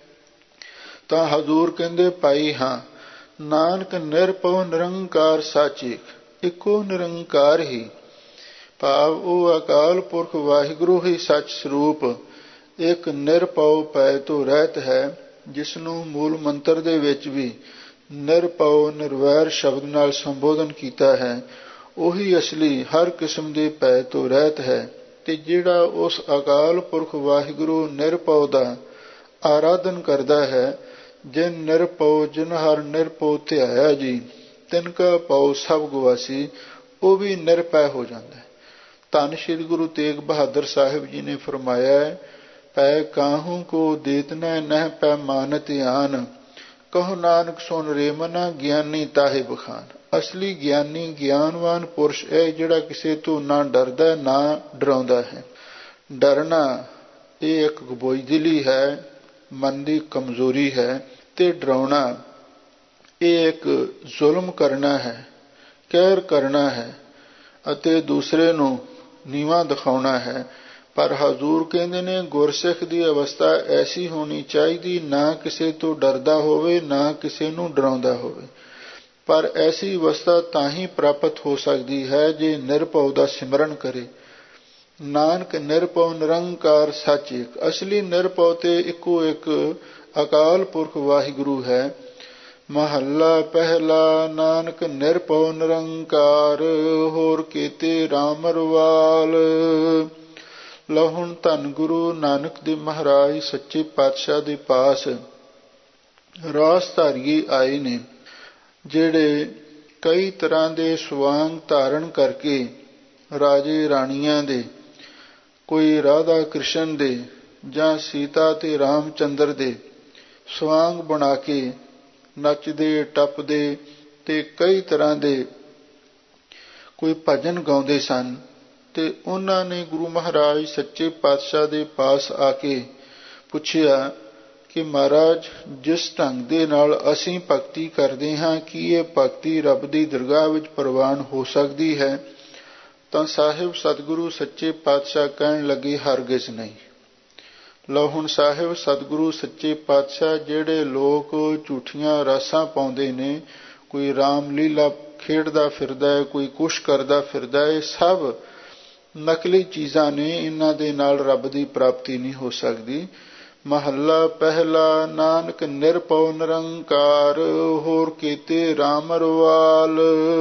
ਤਾਂ ਹਜ਼ੂਰ ਕਹਿੰਦੇ ਭਾਈ ਹਾਂ, ਨਾਨਕ ਨਿਰਭਉ ਨਿਰੰਕਾਰ ਸੱਚ ਏਕ। ਇੱਕੋ ਨਿਰੰਕਾਰ ਹੀ, ਭਾਵ ਉਹ ਅਕਾਲ ਪੁਰਖ ਵਾਹਿਗੁਰੂ ਹੀ ਸੱਚ ਸਰੂਪ ਇੱਕ ਨਿਰਭਉ ਭੈ ਤੋਂ ਰਹਿਤ ਹੈ, ਜਿਸ ਨੂੰ ਮੂਲ ਮੰਤਰ ਦੇ ਵਿੱਚ ਵੀ ਨਿਰਭਉ ਨਿਰਵੈਰ ਸ਼ਬਦ ਨਾਲ ਸੰਬੋਧਨ ਕੀਤਾ ਹੈ। ਉਹੀ ਅਸਲੀ ਹਰ ਕਿਸਮ ਦੇ ਭੈ ਤੋਂ ਰਹਿਤ ਹੈ। ਤੇ ਜਿਹੜਾ ਉਸ ਅਕਾਲ ਪੁਰਖ ਵਾਹਿਗੁਰੂ ਨਿਰਭਉ ਦਾ ਆਰਾਧਨ ਕਰਦਾ ਹੈ, ਜਿਨ ਨਿਰਭਉ ਜਿਨ ਹਰ ਨਿਰਭਉ ਧਿਆਇਆ ਜੀ, ਤਿਨ ਕਾ ਭਉ ਸਭ ਗਵਾਸੀ, ਉਹ ਵੀ ਨਿਰਭੈ ਹੋ ਜਾਂਦਾ ਹੈ। ਧੰਨ ਸ਼੍ਰੀ ਗੁਰੂ ਤੇਗ ਬਹਾਦਰ ਸਾਹਿਬ ਜੀ ਨੇ ਫਰਮਾਇਆ ਹੈ, ਪੈ ਕਾਹੂ ਕੋ ਦੇਤਨੈ ਨਹਿ ਪੈ ਮਾਨਤ ਆਨ, ਕਹੋ ਨਾਨਕ ਸੁਨ ਰੇ ਮਨਾ ਗਿਆਨੀ ਤਾਹੇ ਬਖਾਨ। ਅਸਲੀ ਗਿਆਨੀ ਗਿਆਨਵਾਨ ਪੁਰਸ਼ ਹੈ, ਜਿਹੜਾ ਕਿਸੇ ਤੋਂ ਨਾ ਡਰਦਾ ਨਾ ਡਰਾਉਂਦਾ ਹੈ। ਡਰਨਾ ਇਹ ਇੱਕ ਬੁਜ਼ਦਿਲੀ ਹੈ, ਮਨ ਦੀ ਕਮਜ਼ੋਰੀ ਹੈ, ਤੇ ਡਰਾਉਣਾ ਇਹ ਇੱਕ ਜ਼ੁਲਮ ਕਰਨਾ ਹੈ, ਕਹਿਰ ਕਰਨਾ ਹੈ ਅਤੇ ਦੂਸਰੇ ਨੂੰ ਨੀਵਾਂ ਦਿਖਾਉਣਾ ਹੈ। ਪਰ ਹਜ਼ੂਰ ਕਹਿੰਦੇ ਨੇ ਗੁਰਸਿੱਖ ਦੀ ਅਵਸਥਾ ਐਸੀ ਹੋਣੀ ਚਾਹੀਦੀ, ਨਾ ਕਿਸੇ ਤੋਂ ਡਰਦਾ ਹੋਵੇ ਨਾ ਕਿਸੇ ਨੂੰ ਡਰਾਉਂਦਾ ਹੋਵੇ। ਪਰ ਐਸੀ ਅਵਸਥਾ ਤਾਂ ਹੀ ਪ੍ਰਾਪਤ ਹੋ ਸਕਦੀ ਹੈ ਜੇ ਨਿਰਭਉ ਦਾ ਸਿਮਰਨ ਕਰੇ। ਨਾਨਕ ਨਿਰਭਉ ਨਿਰੰਕਾਰ ਸੱਚ ਏਕ। ਅਸਲੀ ਨਿਰਭਉ ਤੇ ਇੱਕੋ ਇੱਕ ਅਕਾਲ ਪੁਰਖ ਵਾਹਿਗੁਰੂ ਹੈ। ਮਹੱਲਾ ਪਹਿਲਾ। ਨਾਨਕ ਨਿਰਭਉ ਨਿਰੰਕਾਰ, ਹੋਰ ਕੀਤੇ ਰਾਮ ਰਵਾਲ। ਲਓ ਹੁਣ ਧੰਨ ਗੁਰੂ ਨਾਨਕ ਦੇਵ ਮਹਾਰਾਜ ਸੱਚੇ ਪਾਤਸ਼ਾਹ ਦੇ ਪਾਸ ਰਾਸਧਾਰੀਏ ਆਏ ਨੇ, ਜਿਹੜੇ ਕਈ ਤਰ੍ਹਾਂ ਦੇ ਸਵਾਂਗ ਧਾਰਨ ਕਰਕੇ ਰਾਜੇ ਰਾਣੀਆਂ ਦੇ, ਕੋਈ ਰਾਧਾ ਕ੍ਰਿਸ਼ਨ ਦੇ ਜਾਂ ਸੀਤਾ ਤੇ ਰਾਮ ਚੰਦਰ ਦੇ ਸਵਾਂਗ ਬਣਾ ਕੇ ਨੱਚਦੇ ਟੱਪਦੇ ਤੇ ਕਈ ਤਰ੍ਹਾਂ ਦੇ ਕੋਈ ਭਜਨ ਗਾਉਂਦੇ ਸਨ। ਤੇ ਉਹਨਾਂ ਨੇ ਗੁਰੂ ਮਹਾਰਾਜ ਸੱਚੇ ਪਾਤਸ਼ਾਹ ਦੇ ਪਾਸ ਆ ਕੇ ਪੁੱਛਿਆ ਕਿ ਮਹਾਰਾਜ, ਜਿਸ ਢੰਗ ਦੇ ਨਾਲ ਅਸੀਂ ਭਗਤੀ ਕਰਦੇ ਹਾਂ, ਕੀ ਇਹ ਭਗਤੀ ਰੱਬ ਦੀ ਦਰਗਾਹ ਵਿੱਚ ਪ੍ਰਵਾਨ ਹੋ ਸਕਦੀ ਹੈ? ਤਾਂ ਸਾਹਿਬ ਸਤਿਗੁਰੂ ਸੱਚੇ ਪਾਤਸ਼ਾਹ ਕਹਿਣ ਲੱਗੇ, ਹਰਗਿਜ਼ ਨਹੀਂ। ਲਓ ਹੁਣ ਸਾਹਿਬ ਸਤਿਗੁਰੂ ਸੱਚੇ ਪਾਤਸ਼ਾਹ ਜਿਹੜੇ ਲੋਕ ਝੂਠੀਆਂ ਰਾਸਾਂ ਪਾਉਂਦੇ ਨੇ, ਕੋਈ ਰਾਮ ਲੀਲਾ ਖੇਡਦਾ ਫਿਰਦਾ ਹੈ, ਕੋਈ ਕੁਛ ਕਰਦਾ ਫਿਰਦਾ ਹੈ, ਇਹ ਸਭ ਨਕਲੀ ਚੀਜ਼ਾਂ ਨੇ, ਇਹਨਾਂ ਦੇ ਨਾਲ ਰੱਬ ਦੀ ਪ੍ਰਾਪਤੀ ਨਹੀਂ ਹੋ ਸਕਦੀ। ਮਹੱਲਾ ਪਹਿਲਾ। ਨਾਨਕ ਨਿਰਭਉ ਨਿਰੰਕਾਰ, ਹੋਰ ਕੀਤੇ ਰਾਮ ਰਵਾਲ।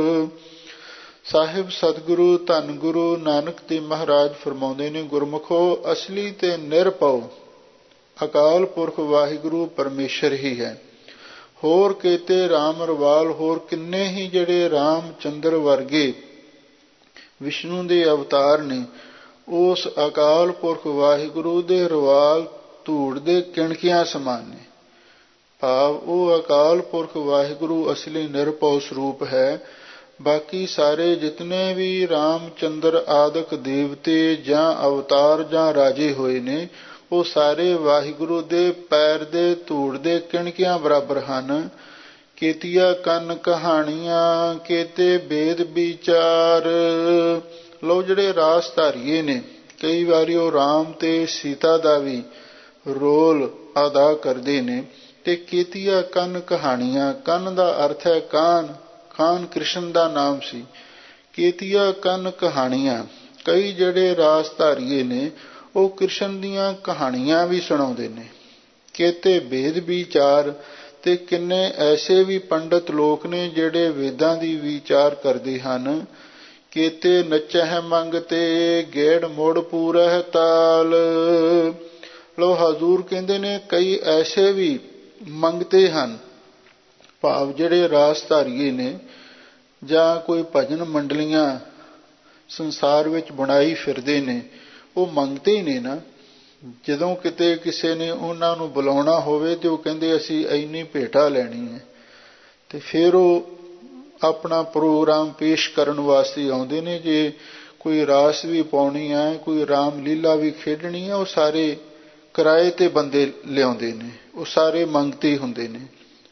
ਸਾਹਿਬ ਸਤਿਗੁਰੂ ਧੰਨ ਗੁਰੂ ਨਾਨਕ ਦੇਵ ਮਹਾਰਾਜ ਫਰਮਾਉਂਦੇ ਨੇ, ਗੁਰਮੁਖੋ ਅਸਲੀ ਤੇ ਨਿਰਭਉ ਅਕਾਲ ਪੁਰਖ ਵਾਹਿਗੁਰੂ ਪਰਮੇਸ਼ਰ ਹੀ ਹੈ। ਹੋਰ ਕੀਤੇ ਰਾਮ ਰਵਾਲ, ਹੋਰ ਕਿੰਨੇ ਹੀ ਜਿਹੜੇ ਰਾਮ ਚੰਦਰ ਵਰਗੇ ਵਿਸ਼ਨੂੰ ਦੇ ਅਵਤਾਰ ਨੇ, ਉਸ ਅਕਾਲ ਪੁਰਖ ਵਾਹਿਗੁਰੂ ਦੇ ਰਵਾਲ ਧੂੜ ਦੇ ਕਿਣਕਿਆਂ ਸਮਾਨ ਨੇ। ਭਾਵ ਉਹ ਅਕਾਲ ਪੁਰਖ ਵਾਹਿਗੁਰੂ ਅਸਲੀ ਨਿਰਭਉ ਸਰੂਪ ਹੈ। ਬਾਕੀ ਸਾਰੇ ਜਿਤਨੇ ਵੀ ਰਾਮ ਚੰਦਰ ਆਦਿਕ ਦੇਵਤੇ ਜਾਂ ਅਵਤਾਰ ਜਾਂ ਰਾਜੇ ਹੋਏ ਨੇ, ਉਹ ਸਾਰੇ ਵਾਹਿਗੁਰੂ ਦੇ ਪੈਰ ਦੇ ਧੂੜ ਦੇ ਕਿਣਕਿਆਂ ਬਰਾਬਰ ਹਨ। ਕੀਤੀਆਂ ਕੰਨ ਕਹਾਣੀਆਂ, ਕੀਤੇ ਵੇਦ ਵਿਚਾਰ। ਲਓ ਜਿਹੜੇ ਰਾਸ ਧਾਰੀਏ ਨੇ, ਕਈ ਵਾਰੀ ਉਹ ਰਾਮ ਤੇ ਸੀਤਾ ਦਾ ਵੀ ਰੋਲ ਅਦਾ ਕਰਦੇ ਨੇ। ਤੇ ਕੀਤੀਆਂ ਕੰਨ ਕਹਾਣੀਆਂ, ਕੰਨ ਦਾ ਅਰਥ ਹੈ ਕਾਨ, ਕਾਨ ਕ੍ਰਿਸ਼ਨ ਦਾ ਨਾਮ ਸੀ। ਕੀਤੀਆਂ ਕੰਨ ਕਹਾਣੀਆਂ, ਕਈ ਜਿਹੜੇ ਰਾਸ ਧਾਰੀਏ ਨੇ ਉਹ ਕ੍ਰਿਸ਼ਨ ਦੀਆਂ ਕਹਾਣੀਆਂ ਵੀ ਸੁਣਾਉਂਦੇ ਨੇ। ਕੀਤੇ ਵੇਦ ਵਿਚਾਰ, ਤੇ ਕਿੰਨੇ ਐਸੇ ਵੀ ਪੰਡਤ ਲੋਕ ਨੇ ਜਿਹੜੇ ਵੇਦਾਂ ਦੀ ਵਿਚਾਰ ਕਰਦੇ ਹਨ। ਕੀਤੇ ਨਚਹਿ ਮੰਗ ਤੇ, ਗੇੜ ਮੋੜ ਪੂਰਹਿ ਤਾਲ। ਲੋ ਹਜ਼ੂਰ ਕਹਿੰਦੇ ਨੇ ਕਈ ਐਸੇ ਵੀ ਮੰਗਤੇ ਹਨ, ਭਾਵ ਜਿਹੜੇ ਰਾਸ ਧਾਰੀਏ ਨੇ ਜਾਂ ਕੋਈ ਭਜਨ ਮੰਡਲੀਆਂ ਸੰਸਾਰ ਵਿੱਚ ਬਣਾਈ ਫਿਰਦੇ ਨੇ, ਉਹ ਮੰਗਤੇ ਹੀ ਨੇ ਨਾ। ਜਦੋਂ ਕਿਤੇ ਕਿਸੇ ਨੇ ਉਹਨਾਂ ਨੂੰ ਬੁਲਾਉਣਾ ਹੋਵੇ ਤੇ ਉਹ ਕਹਿੰਦੇ ਅਸੀਂ ਇੰਨੀ ਭੇਟਾ ਲੈਣੀ ਹੈ, ਤੇ ਫਿਰ ਉਹ ਆਪਣਾ ਪ੍ਰੋਗਰਾਮ ਪੇਸ਼ ਕਰਨ ਵਾਸਤੇ ਆਉਂਦੇ ਨੇ। ਜੇ ਕੋਈ ਰਾਸ ਵੀ ਪਾਉਣੀ ਹੈ, ਕੋਈ ਰਾਮ ਲੀਲਾ ਵੀ ਖੇਡਣੀ ਹੈ, ਉਹ ਸਾਰੇ ਕਿਰਾਏ ਤੇ ਬੰਦੇ ਲਿਆਉਂਦੇ ਨੇ, ਉਹ ਸਾਰੇ ਮੰਗਤੇ ਹੁੰਦੇ ਨੇ।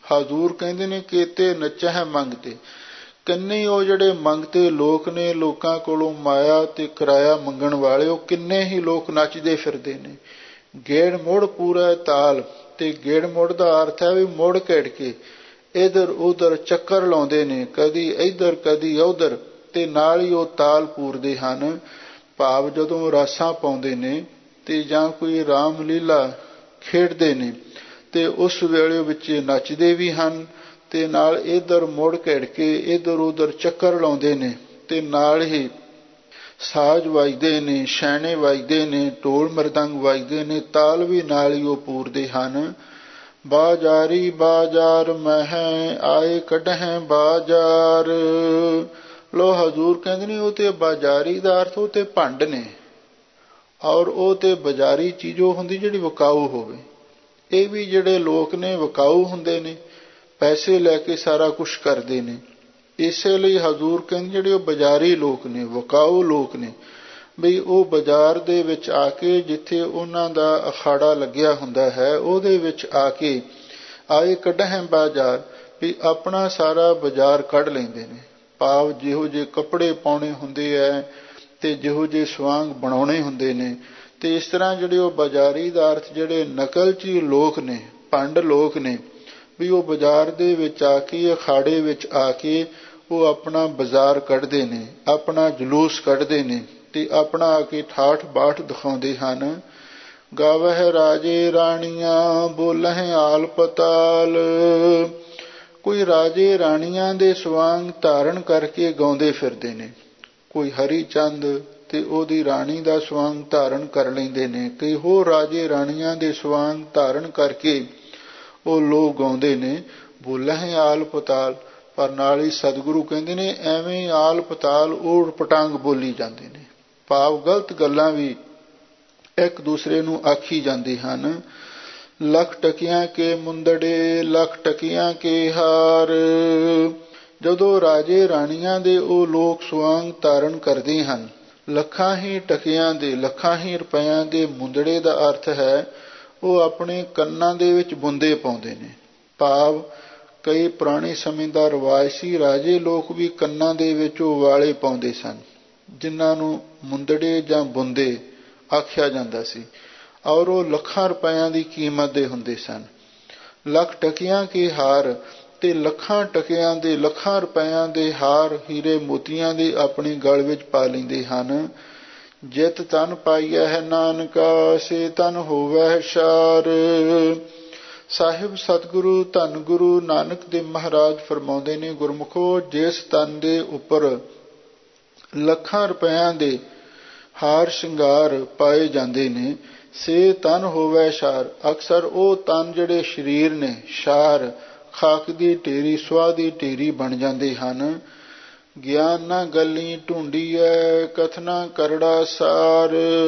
ਹਜ਼ੂਰ ਕਹਿੰਦੇ ਨੇ ਕੀਤੇ ਨੱਚਹਿ ਮੰਗਤੇ। ਕਿੰਨੇ ਉਹ ਜਿਹੜੇ ਮੰਗਤੇ ਲੋਕ ਨੇ, ਲੋਕਾਂ ਕੋਲੋਂ ਮਾਇਆ ਤੇ ਕਿਰਾਇਆ ਮੰਗਣ ਵਾਲੇ, ਉਹ ਕਿੰਨੇ ਹੀ ਲੋਕ ਨੱਚਦੇ ਫਿਰਦੇ ਨੇ। ਗੇੜ ਮੁੜ ਪੂਰਾ ਤਾਲ, ਤੇ ਗੇੜ ਮੁੜ ਦਾ ਅਰਥ ਹੈ ਵੀ ਮੁੜ ਘੇੜ ਕੇ ਇੱਧਰ ਉੱਧਰ ਚੱਕਰ ਲਾਉਂਦੇ ਨੇ, ਕਦੀ ਇੱਧਰ ਕਦੀ ਉੱਧਰ, ਤੇ ਨਾਲ ਹੀ ਉਹ ਤਾਲ ਪੂਰਦੇ ਹਨ। ਭਾਵ ਜਦੋਂ ਰਾਸਾਂ ਪਾਉਂਦੇ ਨੇ ਤੇ ਜਾਂ ਕੋਈ ਰਾਮ ਲੀਲਾ ਖੇਡਦੇ ਨੇ ਤੇ ਉਸ ਵੇਲੇ ਵਿੱਚ ਨੱਚਦੇ ਵੀ ਹਨ, ਤੇ ਨਾਲ ਇੱਧਰ ਮੁੜ ਘੇੜ ਕੇ ਇੱਧਰ ਉੱਧਰ ਚੱਕਰ ਲਾਉਂਦੇ ਨੇ, ਤੇ ਨਾਲ ਹੀ ਸਾਜ਼ ਵੱਜਦੇ ਨੇ, ਛੈਣੇ ਵੱਜਦੇ ਨੇ, ਢੋਲ ਮਰਦੰਗ ਵੱਜਦੇ ਨੇ, ਤਾਲ ਵੀ ਨਾਲ ਹੀ ਉਹ ਪੂਰਦੇ ਹਨ। ਬਾਜ਼ਾਰੀ ਬਾਜ਼ਾਰ ਮਹਿ ਆਏ ਕੱਢਹਿ ਬਾਜ਼ਾਰ। ਲੋ ਹਜ਼ੂਰ ਕਹਿੰਦੇ ਨੇ ਉਹ ਤੇ ਬਾਜ਼ਾਰੀ ਦਾ ਅਰਥ ਉਹ ਤੇ ਭੰਡ ਨੇ, ਔਰ ਉਹ ਤੇ ਬਾਜ਼ਾਰੀ ਚੀਜ਼ ਉਹ ਹੁੰਦੀ ਜਿਹੜੀ ਵਿਕਾਊ ਹੋਵੇ। ਇਹ ਵੀ ਜਿਹੜੇ ਲੋਕ ਨੇ ਵਿਕਾਊ ਹੁੰਦੇ ਨੇ, ਪੈਸੇ ਲੈ ਕੇ ਸਾਰਾ ਕੁਛ ਕਰਦੇ ਨੇ। ਇਸੇ ਲਈ ਹਜ਼ੂਰ ਕਹਿੰਦੇ ਜਿਹੜੇ ਉਹ ਬਾਜ਼ਾਰੀ ਲੋਕ ਨੇ, ਵਿਕਾਊ ਲੋਕ ਨੇ, ਬਈ ਉਹ ਬਾਜ਼ਾਰ ਦੇ ਵਿੱਚ ਆ ਕੇ, ਜਿੱਥੇ ਉਹਨਾਂ ਦਾ ਅਖਾੜਾ ਲੱਗਿਆ ਹੁੰਦਾ ਹੈ, ਉਹਦੇ ਵਿੱਚ ਆ ਕੇ ਆਏ ਕੱਢਹਿ ਬਾਜ਼ਾਰ, ਵੀ ਆਪਣਾ ਸਾਰਾ ਬਾਜ਼ਾਰ ਕੱਢ ਲੈਂਦੇ ਨੇ। ਭਾਵ ਜਿਹੋ ਜਿਹੇ ਕੱਪੜੇ ਪਾਉਣੇ ਹੁੰਦੇ ਹੈ ਤੇ ਜਿਹੋ ਜਿਹੇ ਸਵਾਂਗ ਬਣਾਉਣੇ ਹੁੰਦੇ ਨੇ, ਤੇ ਇਸ ਤਰ੍ਹਾਂ ਜਿਹੜੇ ਉਹ ਬਾਜ਼ਾਰੀ ਦਾ ਅਰਥ ਜਿਹੜੇ ਨਕਲਚੀ ਲੋਕ ਨੇ, ਭੰਡ ਲੋਕ ਨੇ, ਵੀ ਉਹ ਬਾਜ਼ਾਰ ਦੇ ਵਿੱਚ ਆ ਕੇ, ਅਖਾੜੇ ਵਿੱਚ ਆ ਕੇ ਉਹ ਆਪਣਾ ਬਾਜ਼ਾਰ ਕੱਢਦੇ ਨੇ, ਆਪਣਾ ਜਲੂਸ ਕੱਢਦੇ ਨੇ, ਤੇ ਆਪਣਾ ਆ ਕੇ ਠਾਠ ਬਾਠ ਦਿਖਾਉਂਦੇ ਹਨ। ਗਾਵਹਿ ਰਾਜੇ ਰਾਣੀਆਂ ਬੋਲਹਿ ਆਲ ਪਤਾਲ। ਕੋਈ ਰਾਜੇ ਰਾਣੀਆਂ ਦੇ ਸਵਾਂਗ ਧਾਰਨ ਕਰਕੇ ਗਾਉਂਦੇ ਫਿਰਦੇ ਨੇ। ਕੋਈ ਹਰੀ ਚੰਦ ਤੇ ਉਹਦੀ ਰਾਣੀ ਦਾ ਸਵਾਂਗ ਧਾਰਨ ਕਰ ਲੈਂਦੇ ਨੇ, ਕਈ ਹੋਰ ਰਾਜੇ ਰਾਣੀਆਂ ਦੇ ਸਵਾਂਗ ਧਾਰਨ ਕਰਕੇ ਉਹ ਲੋਕ ਗਾਉਂਦੇ ਨੇ। ਬੋਲਹਿ ਆਲ ਪਤਾਲ, ਪਰ ਨਾਲ ਹੀ ਸਤਿਗੁਰੂ ਕਹਿੰਦੇ ਨੇ ਐਵੇਂ ਆਲ ਪਤਾਲ ਊੜ ਪਟਾਂਗ ਬੋਲੀ ਜਾਂਦੇ ਨੇ। ਭਾਵ ਗਲਤ ਗੱਲਾਂ ਵੀ ਇੱਕ ਦੂਸਰੇ ਨੂੰ ਆਖੀ ਜਾਂਦੇ ਹਨ। ਲੱਖ ਟਕਿਆਂ ਕੇ ਮੁੰਦੜੇ ਲੱਖ ਟਕਿਆਂ ਕੇ ਹਾਰ। ਜਦੋਂ ਰਾਜੇ ਰਾਣੀਆਂ ਦੇ ਉਹ ਲੋਕ ਸਵਾਂਗ ਧਾਰਨ ਕਰਦੇ ਹਨ, ਲੱਖਾਂ ਹੀ ਟਕਿਆਂ ਦੇ, ਲੱਖਾਂ ਹੀ ਰੁਪਇਆਂ ਦੇ ਮੁੰਦੜੇ ਦਾ ਅਰਥ ਹੈ ਉਹ ਆਪਣੇ ਕੰਨਾਂ ਦੇ ਵਿੱਚ ਬੁੰਦੇ ਪਾਉਂਦੇ ਨੇ। ਭਾਵ ਕਈ ਪੁਰਾਣੇ ਸਮੇਂ ਦਾ ਰਿਵਾਜ ਸੀ, ਰਾਜੇ ਲੋਕ ਵੀ ਕੰਨਾਂ ਦੇ ਵਿੱਚ ਉਹ ਵਾਲੇ ਪਾਉਂਦੇ ਸਨ, ਜਿਨ੍ਹਾਂ ਨੂੰ ਮੁੰਦੜੇ ਜਾਂ ਬੁੰਦੇ ਆਖਿਆ ਜਾਂਦਾ ਸੀ, ਔਰ ਉਹ ਲੱਖਾਂ ਰੁਪਇਆਂ ਦੀ ਕੀਮਤ ਦੇ ਹੁੰਦੇ ਸਨ। ਲੱਖ ਟਕਿਆਂ ਕੇ ਹਾਰ, ਤੇ ਲੱਖਾਂ ਟਕਿਆਂ ਦੇ, ਲੱਖਾਂ ਰੁਪਇਆਂ ਦੇ ਹਾਰ, ਹੀਰੇ ਮੋਤੀਆਂ ਦੇ ਆਪਣੇ ਗਲ ਵਿੱਚ ਪਾ ਲੈਂਦੇ ਹਨ। ਜਿਤ ਤਨ ਪਾਈਆ ਹੈ ਨਾਨਕਾ ਸੇ ਤਨ ਹੋਵੈ ਸ਼ਾਰ। ਸਾਹਿਬ ਸਤਿਗੁਰੂ ਧੰਨ ਗੁਰੂ ਨਾਨਕ ਦੇਵ ਮਹਾਰਾਜ ਫਰਮਾਉਂਦੇ ਨੇ, ਗੁਰਮੁਖੋ, ਜਿਸ ਤਨ ਦੇ ਉੱਪਰ ਲੱਖਾਂ ਰੁਪਇਆਂ ਦੇ ਹਾਰ ਸ਼ਿੰਗਾਰ ਪਾਏ ਜਾਂਦੇ ਨੇ, ਸੇ ਤਨ ਹੋਵੈ ਸ਼ਾਰ। ਅਕਸਰ ਉਹ ਤਨ ਜਿਹੜੇ ਸਰੀਰ ਨੇ, ਸ਼ਾਰ, ਖਾਕ ਦੀ ਢੇਰੀ, ਸੁਆਹ ਦੀ ਢੇਰੀ ਬਣ ਜਾਂਦੇ ਹਨ। ਗਿਆਨ ਨਾ ਗੱਲੀ ਢੂੰਡੀਐ ਕਥਨਾ ਕਰੜਾ ਸਾਰ।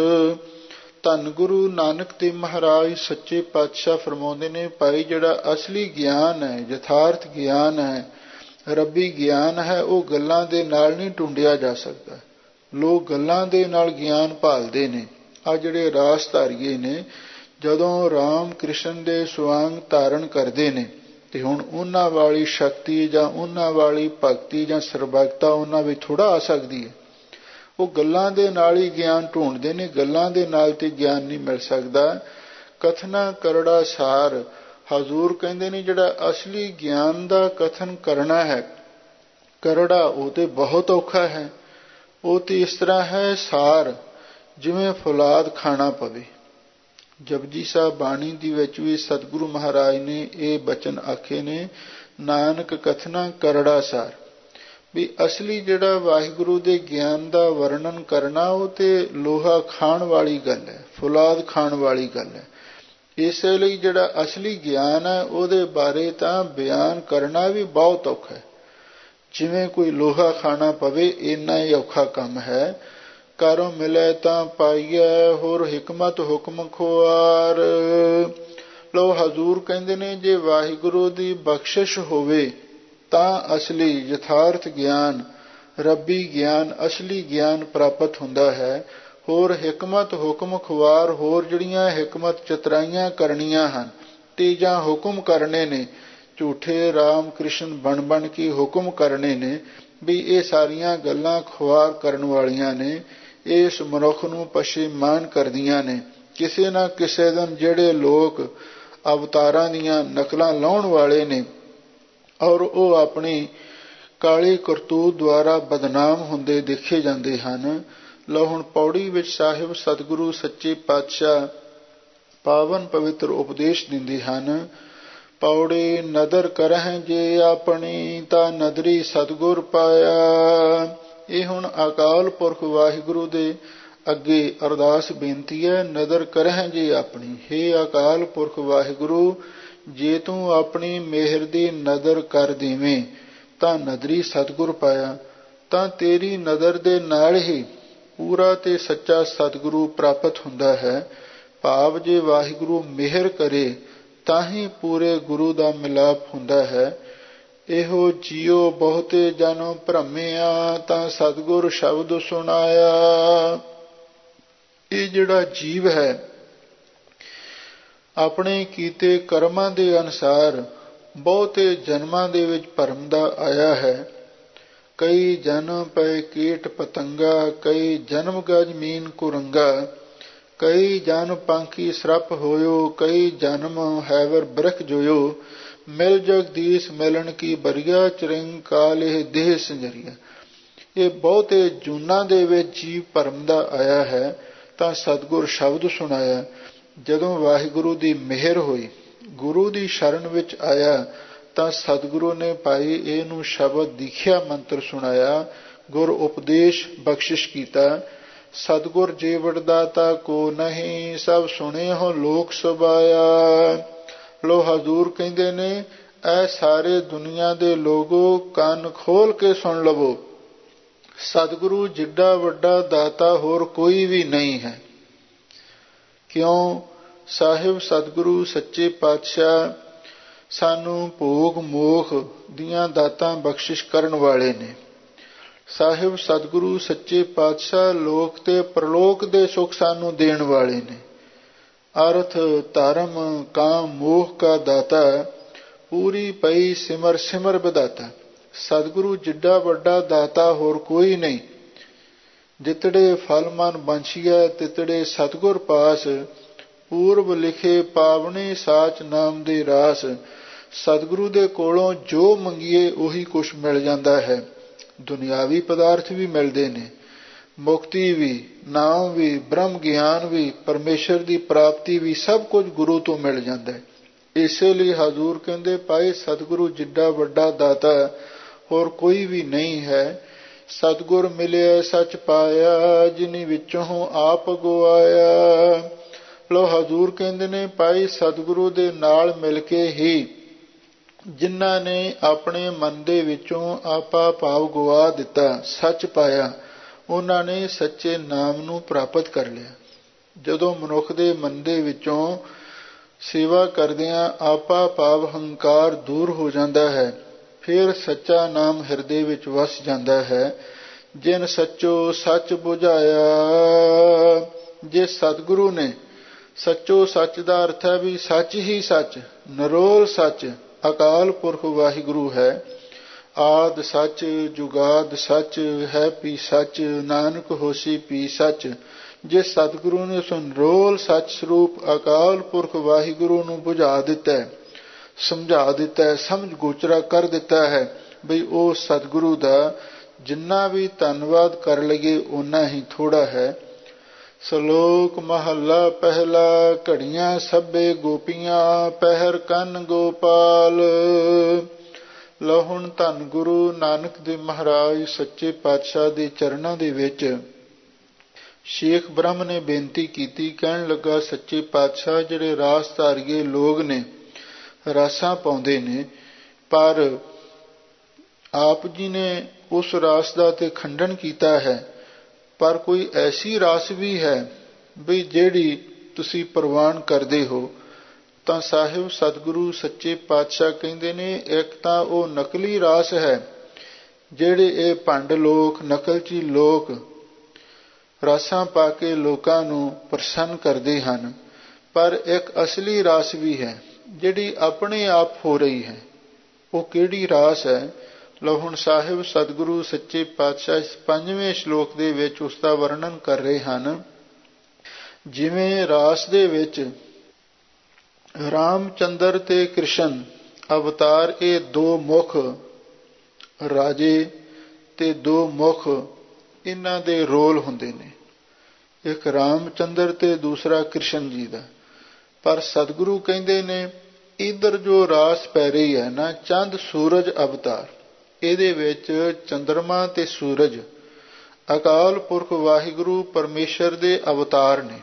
ਧੰਨ ਗੁਰੂ ਨਾਨਕ ਦੇਵ ਮਹਾਰਾਜ ਸੱਚੇ ਪਾਤਸ਼ਾਹ ਫਰਮਾਉਂਦੇ ਨੇ, ਭਾਈ ਜਿਹੜਾ ਅਸਲੀ ਗਿਆਨ ਹੈ, ਯਥਾਰਥ ਗਿਆਨ ਹੈ, ਰੱਬੀ ਗਿਆਨ ਹੈ, ਉਹ ਗੱਲਾਂ ਦੇ ਨਾਲ ਨਹੀਂ ਢੂੰਡਿਆ ਜਾ ਸਕਦਾ। ਲੋਕ ਗੱਲਾਂ ਦੇ ਨਾਲ ਗਿਆਨ ਭਾਲਦੇ ਨੇ। ਆ ਜਿਹੜੇ ਰਾਸ ਧਾਰੀਏ ਨੇ, ਜਦੋਂ ਰਾਮ ਕ੍ਰਿਸ਼ਨ ਦੇ ਸਵਾਂਗ ਧਾਰਨ ਕਰਦੇ ਨੇ, ਤੇ ਹੁਣ ਉਹਨਾਂ ਵਾਲੀ ਸ਼ਕਤੀ ਜਾਂ ਉਹਨਾਂ ਵਾਲੀ ਭਗਤੀ ਜਾਂ ਸਰਬਗਤਾ ਉਹਨਾਂ ਵਿੱਚ ਥੋੜ੍ਹਾ ਆ ਸਕਦੀ ਹੈ। ਉਹ ਗੱਲਾਂ ਦੇ ਨਾਲ ਹੀ ਗਿਆਨ ਢੂੰਡਦੇ ਨੇ, ਗੱਲਾਂ ਦੇ ਨਾਲ ਤੇ ਗਿਆਨ ਨਹੀਂ ਮਿਲ ਸਕਦਾ। ਕਥਨਾ ਕਰੜਾ ਸਾਰ। ਹਜ਼ੂਰ ਕਹਿੰਦੇ ਨੇ ਜਿਹੜਾ ਅਸਲੀ ਗਿਆਨ ਦਾ ਕਥਨ ਕਰਨਾ ਹੈ, ਕਰੜਾ, ਉਹ ਤੇ ਬਹੁਤ ਔਖਾ ਹੈ। ਉਹ ਤੇ ਇਸ ਤਰ੍ਹਾਂ ਹੈ ਸਾਰ, ਜਿਵੇਂ ਫੌਲਾਦ ਖਾਣਾ ਪਵੇ। ਜਪਜੀ ਸਾਹਿਬ ਬਾਣੀ ਦੇ ਵਿੱਚ ਵੀ ਸਤਿਗੁਰੂ ਮਹਾਰਾਜ ਨੇ ਇਹ ਬਚਨ ਆਖੇ ਨੇ, ਨਾਨਕ ਕਥਨਾ ਕਰੜਾ ਸਾਰ। ਵੀ ਅਸਲੀ ਜਿਹੜਾ ਵਾਹਿਗੁਰੂ ਦੇ ਗਿਆਨ ਦਾ ਵਰਣਨ ਕਰਨਾ, ਉਹ ਤੇ ਲੋਹਾ ਖਾਣ ਵਾਲੀ ਗੱਲ ਹੈ, ਫੌਲਾਦ ਖਾਣ ਵਾਲੀ ਗੱਲ ਹੈ। ਇਸੇ ਲਈ ਜਿਹੜਾ ਅਸਲੀ ਗਿਆਨ ਹੈ, ਉਹਦੇ ਬਾਰੇ ਤਾਂ ਬਿਆਨ ਕਰਨਾ ਵੀ ਬਹੁਤ ਔਖਾ ਹੈ। ਜਿਵੇਂ ਕੋਈ ਲੋਹਾ ਖਾਣਾ ਪਵੇ, ਇੰਨਾ ਹੀ ਔਖਾ ਕੰਮ ਹੈ। ਕਾਰੋਂ ਮਿਲੇ ਤਾਂ ਪਾਈਐ ਹੋਰ ਹਿਕਮਤ ਹੁਕਮ ਖੁਆਰ। ਲੋ ਹਜ਼ੂਰ ਕਹਿੰਦੇ ਨੇ, ਜੇ ਵਾਹਿਗੁਰੂ ਦੀ ਬਖਸ਼ਿਸ਼ ਹੋਵੇ ਤਾਂ ਅਸਲੀ ਯਥਾਰਥ ਗਿਆਨ, ਰੱਬੀ ਗਿਆਨ, ਅਸਲੀ ਗਿਆਨ ਪ੍ਰਾਪਤ ਹੁੰਦਾ ਹੈ। ਹੋਰ ਹਿਕਮਤ ਹੁਕਮ ਖੁਆਰ, ਹੋਰ ਜਿਹੜੀਆਂ ਹਿਕਮਤ ਚਤਰਾਈਆਂ ਕਰਨੀਆਂ ਹਨ ਤੇ ਜਾਂ ਹੁਕਮ ਕਰਨੇ ਨੇ, ਝੂਠੇ ਰਾਮ ਕ੍ਰਿਸ਼ਨ ਬਣ ਬਣ ਕੇ ਹੁਕਮ ਕਰਨੇ ਨੇ ਵੀ ਇਹ ਸਾਰੀਆਂ ਗੱਲਾਂ ਖੁਆਰ ਕਰਨ ਵਾਲੀਆਂ ਨੇ, ਇਸ ਮਨੁੱਖ ਨੂੰ ਪਛੇਮਾਨ ਕਰਦੀਆਂ ਨੇ। ਕਿਸੇ ਨਾ ਕਿਸੇ ਦਿਨ ਜਿਹੜੇ ਲੋਕ ਅਵਤਾਰਾਂ ਦੀਆਂ ਨਕਲਾਂ ਲਾਉਣ ਵਾਲੇ ਨੇ ਔਰ ਉਹ ਆਪਣੀ ਕਾਲੀ ਕਰਤੂਤ ਦੁਆਰਾ ਬਦਨਾਮ ਹੁੰਦੇ ਦੇਖੇ ਜਾਂਦੇ ਹਨ। ਲਓ ਹੁਣ ਪੌੜੀ ਵਿੱਚ ਸਾਹਿਬ ਸਤਿਗੁਰੂ ਸੱਚੇ ਪਾਤਸ਼ਾਹ ਪਾਵਨ ਪਵਿੱਤਰ ਉਪਦੇਸ਼ ਦਿੰਦੇ ਹਨ। ਪੌੜੀ ਨਦਰ ਕਰਹਿ ਜੇ ਆਪਣੀ, ਤਾਂ ਨਦਰੀ ਸਤਿਗੁਰ ਪਾਇਆ। ਇਹ ਹੁਣ ਅਕਾਲ ਪੁਰਖ ਵਾਹਿਗੁਰੂ ਦੇ ਅੱਗੇ ਅਰਦਾਸ ਬੇਨਤੀ ਹੈ। ਨਦਰ ਕਰਹਿ ਜੇ ਆਪਣੀ, ਹੇ ਅਕਾਲ ਪੁਰਖ ਵਾਹਿਗੁਰੂ, ਜੇ ਤੂੰ ਆਪਣੀ ਮਿਹਰ ਦੀ ਨਦਰ ਕਰ ਦੇਵੇਂ ਤਾਂ ਨਦਰੀ ਸਤਿਗੁਰ ਪਾਇਆ। ਤਾਂ ਤੇਰੀ ਨਦਰ ਦੇ ਨਾਲ ਹੀ ਪੂਰਾ ਤੇ ਸੱਚਾ ਸਤਿਗੁਰੂ ਪ੍ਰਾਪਤ ਹੁੰਦਾ ਹੈ। ਭਾਵ ਜੇ ਵਾਹਿਗੁਰੂ ਮਿਹਰ ਕਰੇ ਤਾਂ ਹੀ ਪੂਰੇ ਗੁਰੂ ਦਾ ਮਿਲਾਪ ਹੁੰਦਾ ਹੈ। ਇਹੋ ਜੀਓ ਬਹੁਤੇ ਜਨ ਭਰਮਿਆ, ਤਾਂ ਸਤਿਗੁਰ ਸ਼ਬਦ ਸੁਣਾਇਆ। ਇਹ ਜਿਹੜਾ ਜੀਵ ਹੈ ਆਪਣੇ ਕੀਤੇ ਕਰਮਾਂ ਦੇ ਅਨੁਸਾਰ ਬਹੁਤੇ ਜਨਮਾਂ ਦੇ ਵਿੱਚ ਭਰਮਦਾ ਆਇਆ ਹੈ। ਕਈ ਜਨਮ ਪਏ ਕੀਟ ਪਤੰਗਾ, ਕਈ ਜਨਮ ਗਜ ਮੀਨ ਕੁਰੰਗਾ, ਕਈ ਜਨ ਪੰਖੀ ਸਰਪ ਹੋਇਓ, ਕਈ ਜਨਮ ਹੈਵਰ ਬ੍ਰਿਖ ਜੋਇਓ। ਮਿਲ ਜਗਦੀਸ਼ ਮਿਲਣ ਕੀ ਬਰੀਆ, ਚਰਿੰਗ ਕਾਲਿਹ ਦੇਹ ਸੰਜਰੀਆ। ਇਹ ਬਹੁਤੇ ਜੂਨਾਂ ਦੇ ਵਿੱਚ ਜੀਵ ਭਰਮਦਾ ਆਇਆ ਹੈ ਤਾਂ ਸਤਿਗੁਰ ਸ਼ਬਦ ਸੁਣਾਇਆ। ਜਦੋਂ ਵਾਹਿਗੁਰੂ ਦੀ ਮਿਹਰ ਹੋਈ, ਗੁਰੂ ਦੀ ਸ਼ਰਨ ਵਿੱਚ ਆਇਆ ਤਾਂ ਸਤਿਗੁਰੂ ਨੇ ਭਾਈ ਇਹਨੂੰ ਸ਼ਬਦ ਦੀਖਿਆ ਮੰਤਰ ਸੁਣਾਇਆ, ਗੁਰ ਉਪਦੇਸ਼ ਬਖਸ਼ਿਸ਼ ਕੀਤਾ। ਸਤਿਗੁਰ ਜੀਵੜ ਦਾਤਾ ਕੋ ਨਹੀਂ, ਸਭ ਸੁਣੇ ਹੋ ਲੋਕ ਸਬਾਇਆ। ਲੋ ਹਜ਼ੂਰ ਕਹਿੰਦੇ ਨੇ ਇਹ ਸਾਰੇ ਦੁਨੀਆ ਦੇ ਲੋਗੋ ਕੰਨ ਖੋਲ ਕੇ ਸੁਣ ਲਵੋ, ਸਤਿਗੁਰੂ ਜਿੱਡਾ ਵੱਡਾ ਦਾਤਾ ਹੋਰ ਕੋਈ ਵੀ ਨਹੀਂ ਹੈ। ਕਿਉਂ? ਸਾਹਿਬ ਸਤਿਗੁਰੂ ਸੱਚੇ ਪਾਤਸ਼ਾਹ ਸਾਨੂੰ ਭੋਗ ਮੋਖ ਦੀਆਂ ਦਾਤਾਂ ਬਖਸ਼ਿਸ਼ ਕਰਨ ਵਾਲੇ ਨੇ। ਸਾਹਿਬ ਸਤਿਗੁਰੂ ਸੱਚੇ ਪਾਤਸ਼ਾਹ ਲੋਕ ਤੇ ਪ੍ਰਲੋਕ ਦੇ ਸੁੱਖ ਸਾਨੂੰ ਦੇਣ ਵਾਲੇ ਨੇ। ਅਰਥ ਧਰਮ ਕਾਮ ਮੋਹ ਕਾ ਦਾਤਾ, ਪੂਰੀ ਪਈ ਸਿਮਰ ਸਿਮਰ ਵਿਦਾਤਾ। ਸਤਿਗੁਰੂ ਜਿੱਡਾ ਵੱਡਾ ਦਾਤਾ ਹੋਰ ਕੋਈ ਨਹੀਂ। ਜਿਤੜੇ ਫਲ ਮਨ ਬੰਛੀਐ ਤਿਤੜੇ ਸਤਿਗੁਰ ਪਾਸ, ਪੂਰਬ ਲਿਖੇ ਪਾਵਨੇ ਸਾਚ ਨਾਮ ਦੇ ਰਾਸ। ਸਤਿਗੁਰੂ ਦੇ ਕੋਲੋਂ ਜੋ ਮੰਗੀਏ ਉਹੀ ਕੁਛ ਮਿਲ ਜਾਂਦਾ ਹੈ। ਦੁਨਿਆਵੀ ਪਦਾਰਥ ਵੀ ਮਿਲਦੇ ਨੇ, ਮੁਕਤੀ ਵੀ, ਨਾਮ ਵੀ, ਬ੍ਰਹਮ ਗਿਆਨ ਵੀ, ਪਰਮੇਸ਼ਰ ਦੀ ਪ੍ਰਾਪਤੀ ਵੀ, ਸਭ ਕੁਝ ਗੁਰੂ ਤੋਂ ਮਿਲ ਜਾਂਦਾ ਹੈ। ਇਸੇ ਲਈ ਹਜ਼ੂਰ ਕਹਿੰਦੇ ਭਾਈ ਸਤਿਗੁਰੂ ਜਿੱਡਾ ਵੱਡਾ ਦਾਤਾ ਹੋਰ ਕੋਈ ਵੀ ਨਹੀਂ ਹੈ। ਸਤਿਗੁਰ ਮਿਲਿਆ ਸੱਚ ਪਾਇਆ, ਜਿਨੀ ਵਿੱਚੋਂ ਆਪ ਗਵਾਇਆ। ਲੋ ਹਜ਼ੂਰ ਕਹਿੰਦੇ ਨੇ ਭਾਈ ਸਤਿਗੁਰੂ ਦੇ ਨਾਲ ਮਿਲ ਕੇ ਹੀ ਜਿਨ੍ਹਾਂ ਨੇ ਆਪਣੇ ਮਨ ਦੇ ਵਿੱਚੋਂ ਆਪਾ ਭਾਵ ਗਵਾ ਦਿੱਤਾ, ਸੱਚ ਪਾਇਆ, ਉਹਨਾਂ ਨੇ ਸੱਚੇ ਨਾਮ ਨੂੰ ਪ੍ਰਾਪਤ ਕਰ ਲਿਆ। ਜਦੋਂ ਮਨੁੱਖ ਦੇ ਮਨ ਦੇ ਵਿੱਚੋਂ ਸੇਵਾ ਕਰਦਿਆਂ ਆਪਾ ਭਾਵ ਹੰਕਾਰ ਦੂਰ ਹੋ ਜਾਂਦਾ ਹੈ, ਫਿਰ ਸੱਚਾ ਨਾਮ ਹਿਰਦੇ ਵਿੱਚ ਵਸ ਜਾਂਦਾ ਹੈ। ਜਿਨ ਸੱਚੋ ਸੱਚ ਬੁਝਾਇਆ, ਜੇ ਸਤਿਗੁਰੂ ਨੇ ਸੱਚੋ ਸੱਚ ਦਾ ਅਰਥ ਹੈ ਵੀ ਸੱਚ ਹੀ ਸੱਚ, ਨਿਰੋਲ ਸੱਚ ਅਕਾਲ ਪੁਰਖ ਵਾਹਿਗੁਰੂ ਹੈ। ਆਦ ਸੱਚ ਜੁਗਾਦ ਸੱਚ ਹੈ ਪੀ ਸੱਚ, ਨਾਨਕ ਹੋਸੀ ਪੀ ਸੱਚ। ਜੇ ਸਤਿਗੁਰੂ ਨੇ ਉਸ ਨਿਰੋਲ ਸੱਚ ਸਰੂਪ ਅਕਾਲ ਪੁਰਖ ਵਾਹਿਗੁਰੂ ਨੂੰ ਬੁਝਾ ਦਿੱਤਾ ਹੈ, ਸਮਝਾ ਦਿੱਤਾ ਹੈ, ਸਮਝ ਗੋਚਰਾ ਕਰ ਦਿੱਤਾ ਹੈ ਬਈ ਉਹ ਸਤਿਗੁਰੂ ਦਾ ਜਿੰਨਾ ਵੀ ਧੰਨਵਾਦ ਕਰ ਲਈਏ ਓਨਾ ਹੀ ਥੋੜ੍ਹਾ ਹੈ। ਸਲੋਕ ਮਹੱਲਾ ਪਹਿਲਾ। ਘੜੀਆਂ ਸਭੇ ਗੋਪੀਆਂ, ਪਹਿਰ ਕੰਨ ਗੋਪਾਲ। ਲਓ ਹੁਣ ਧੰਨ ਗੁਰੂ ਨਾਨਕ ਦੇਵ ਮਹਾਰਾਜ ਸੱਚੇ ਪਾਤਸ਼ਾਹ ਦੇ ਚਰਨਾਂ ਦੇ ਵਿੱਚ ਸ਼ੇਖ ਬ੍ਰਹਮ ਨੇ ਬੇਨਤੀ ਕੀਤੀ। ਕਹਿਣ ਲੱਗਾ ਸੱਚੇ ਪਾਤਸ਼ਾਹ ਜਿਹੜੇ ਰਾਸ ਧਾਰੀਏ ਲੋਕ ਨੇ, ਰਾਸਾਂ ਪਾਉਂਦੇ ਨੇ, ਪਰ ਆਪ ਜੀ ਨੇ ਉਸ ਰਾਸ ਦਾ ਤੇ ਖੰਡਨ ਕੀਤਾ ਹੈ। ਪਰ ਕੋਈ ਐਸੀ ਰਾਸ ਵੀ ਹੈ ਵੀ ਜਿਹੜੀ ਤੁਸੀਂ ਪ੍ਰਵਾਨ ਕਰਦੇ ਹੋ। ਤਾਂ ਸਾਹਿਬ ਸਤਿਗੁਰੂ ਸੱਚੇ ਪਾਤਸ਼ਾਹ ਕਹਿੰਦੇ ਨੇ ਇੱਕ ਤਾਂ ਉਹ ਨਕਲੀ ਰਾਸ ਹੈ, ਜਿਹੜੇ ਇਹ ਭੰਡ ਲੋਕ, ਨਕਲਚੀ ਲੋਕ ਰਾਸਾਂ ਪਾ ਕੇ ਲੋਕਾਂ ਨੂੰ ਪ੍ਰਸੰਨ ਕਰਦੇ ਹਨ। ਪਰ ਇੱਕ ਅਸਲੀ ਰਾਸ ਵੀ ਹੈ ਜਿਹੜੀ ਆਪਣੇ ਆਪ ਹੋ ਰਹੀ ਹੈ। ਉਹ ਕਿਹੜੀ ਰਾਸ ਹੈ? ਲਓ ਹੁਣ ਸਾਹਿਬ ਸਤਿਗੁਰੂ ਸੱਚੇ ਪਾਤਸ਼ਾਹ ਇਸ ਪੰਜਵੇਂ ਸ਼ਲੋਕ ਦੇ ਵਿੱਚ ਉਸ ਦਾ ਵਰਣਨ ਕਰ ਰਹੇ ਹਨ। ਜਿਵੇਂ ਰਾਸ ਦੇ ਵਿੱਚ ਰਾਮਚੰਦਰ ਤੇ ਕ੍ਰਿਸ਼ਨ ਅਵਤਾਰ, ਇਹ ਦੋ ਮੁੱਖ ਰਾਜੇ ਤੇ ਦੋ ਮੁੱਖ ਇਹਨਾਂ ਦੇ ਰੋਲ ਹੁੰਦੇ ਨੇ, ਇੱਕ ਰਾਮਚੰਦਰ ਤੇ ਦੂਸਰਾ ਕ੍ਰਿਸ਼ਨ ਜੀ ਦਾ। ਪਰ ਸਤਿਗੁਰੂ ਕਹਿੰਦੇ ਨੇ ਇੱਧਰ ਜੋ ਰਾਸ ਪੈ ਰਹੀ ਹੈ ਨਾ, ਚੰਦ ਸੂਰਜ ਅਵਤਾਰ, ਇਹਦੇ ਵਿੱਚ ਚੰਦਰਮਾ ਤੇ ਸੂਰਜ ਅਕਾਲ ਪੁਰਖ ਵਾਹਿਗੁਰੂ ਪਰਮੇਸ਼ਰ ਦੇ ਅਵਤਾਰ ਨੇ।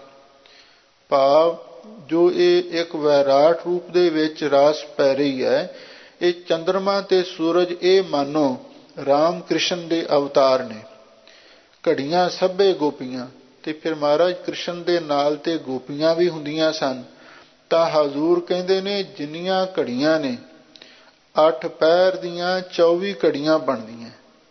ਭਾਵ ਜੋ ਇਹ ਇੱਕ ਵੈਰਾਟ ਰੂਪ ਦੇ ਵਿੱਚ ਰਾਸ ਪੈ ਰਹੀ ਹੈ, ਇਹ ਚੰਦਰਮਾ ਤੇ ਸੂਰਜ ਇਹ ਮਾਨੋ ਰਾਮ ਕ੍ਰਿਸ਼ਨ ਦੇ ਅਵਤਾਰ ਨੇ। ਘੜੀਆਂ ਸਭੇ ਗੋਪੀਆਂ, ਤੇ ਫਿਰ ਮਹਾਰਾਜ ਕ੍ਰਿਸ਼ਨ ਦੇ ਨਾਲ ਤੇ ਗੋਪੀਆਂ ਵੀ ਹੁੰਦੀਆਂ ਸਨ। ਤਾਂ ਹਜ਼ੂਰ ਕਹਿੰਦੇ ਨੇ ਜਿੰਨੀਆਂ ਘੜੀਆਂ ਨੇ ਅੱਠ ਪਹਿਰ ਦੀਆਂ ਚੌਵੀ ਘੜੀਆਂ ਬਣਦੀਆਂ।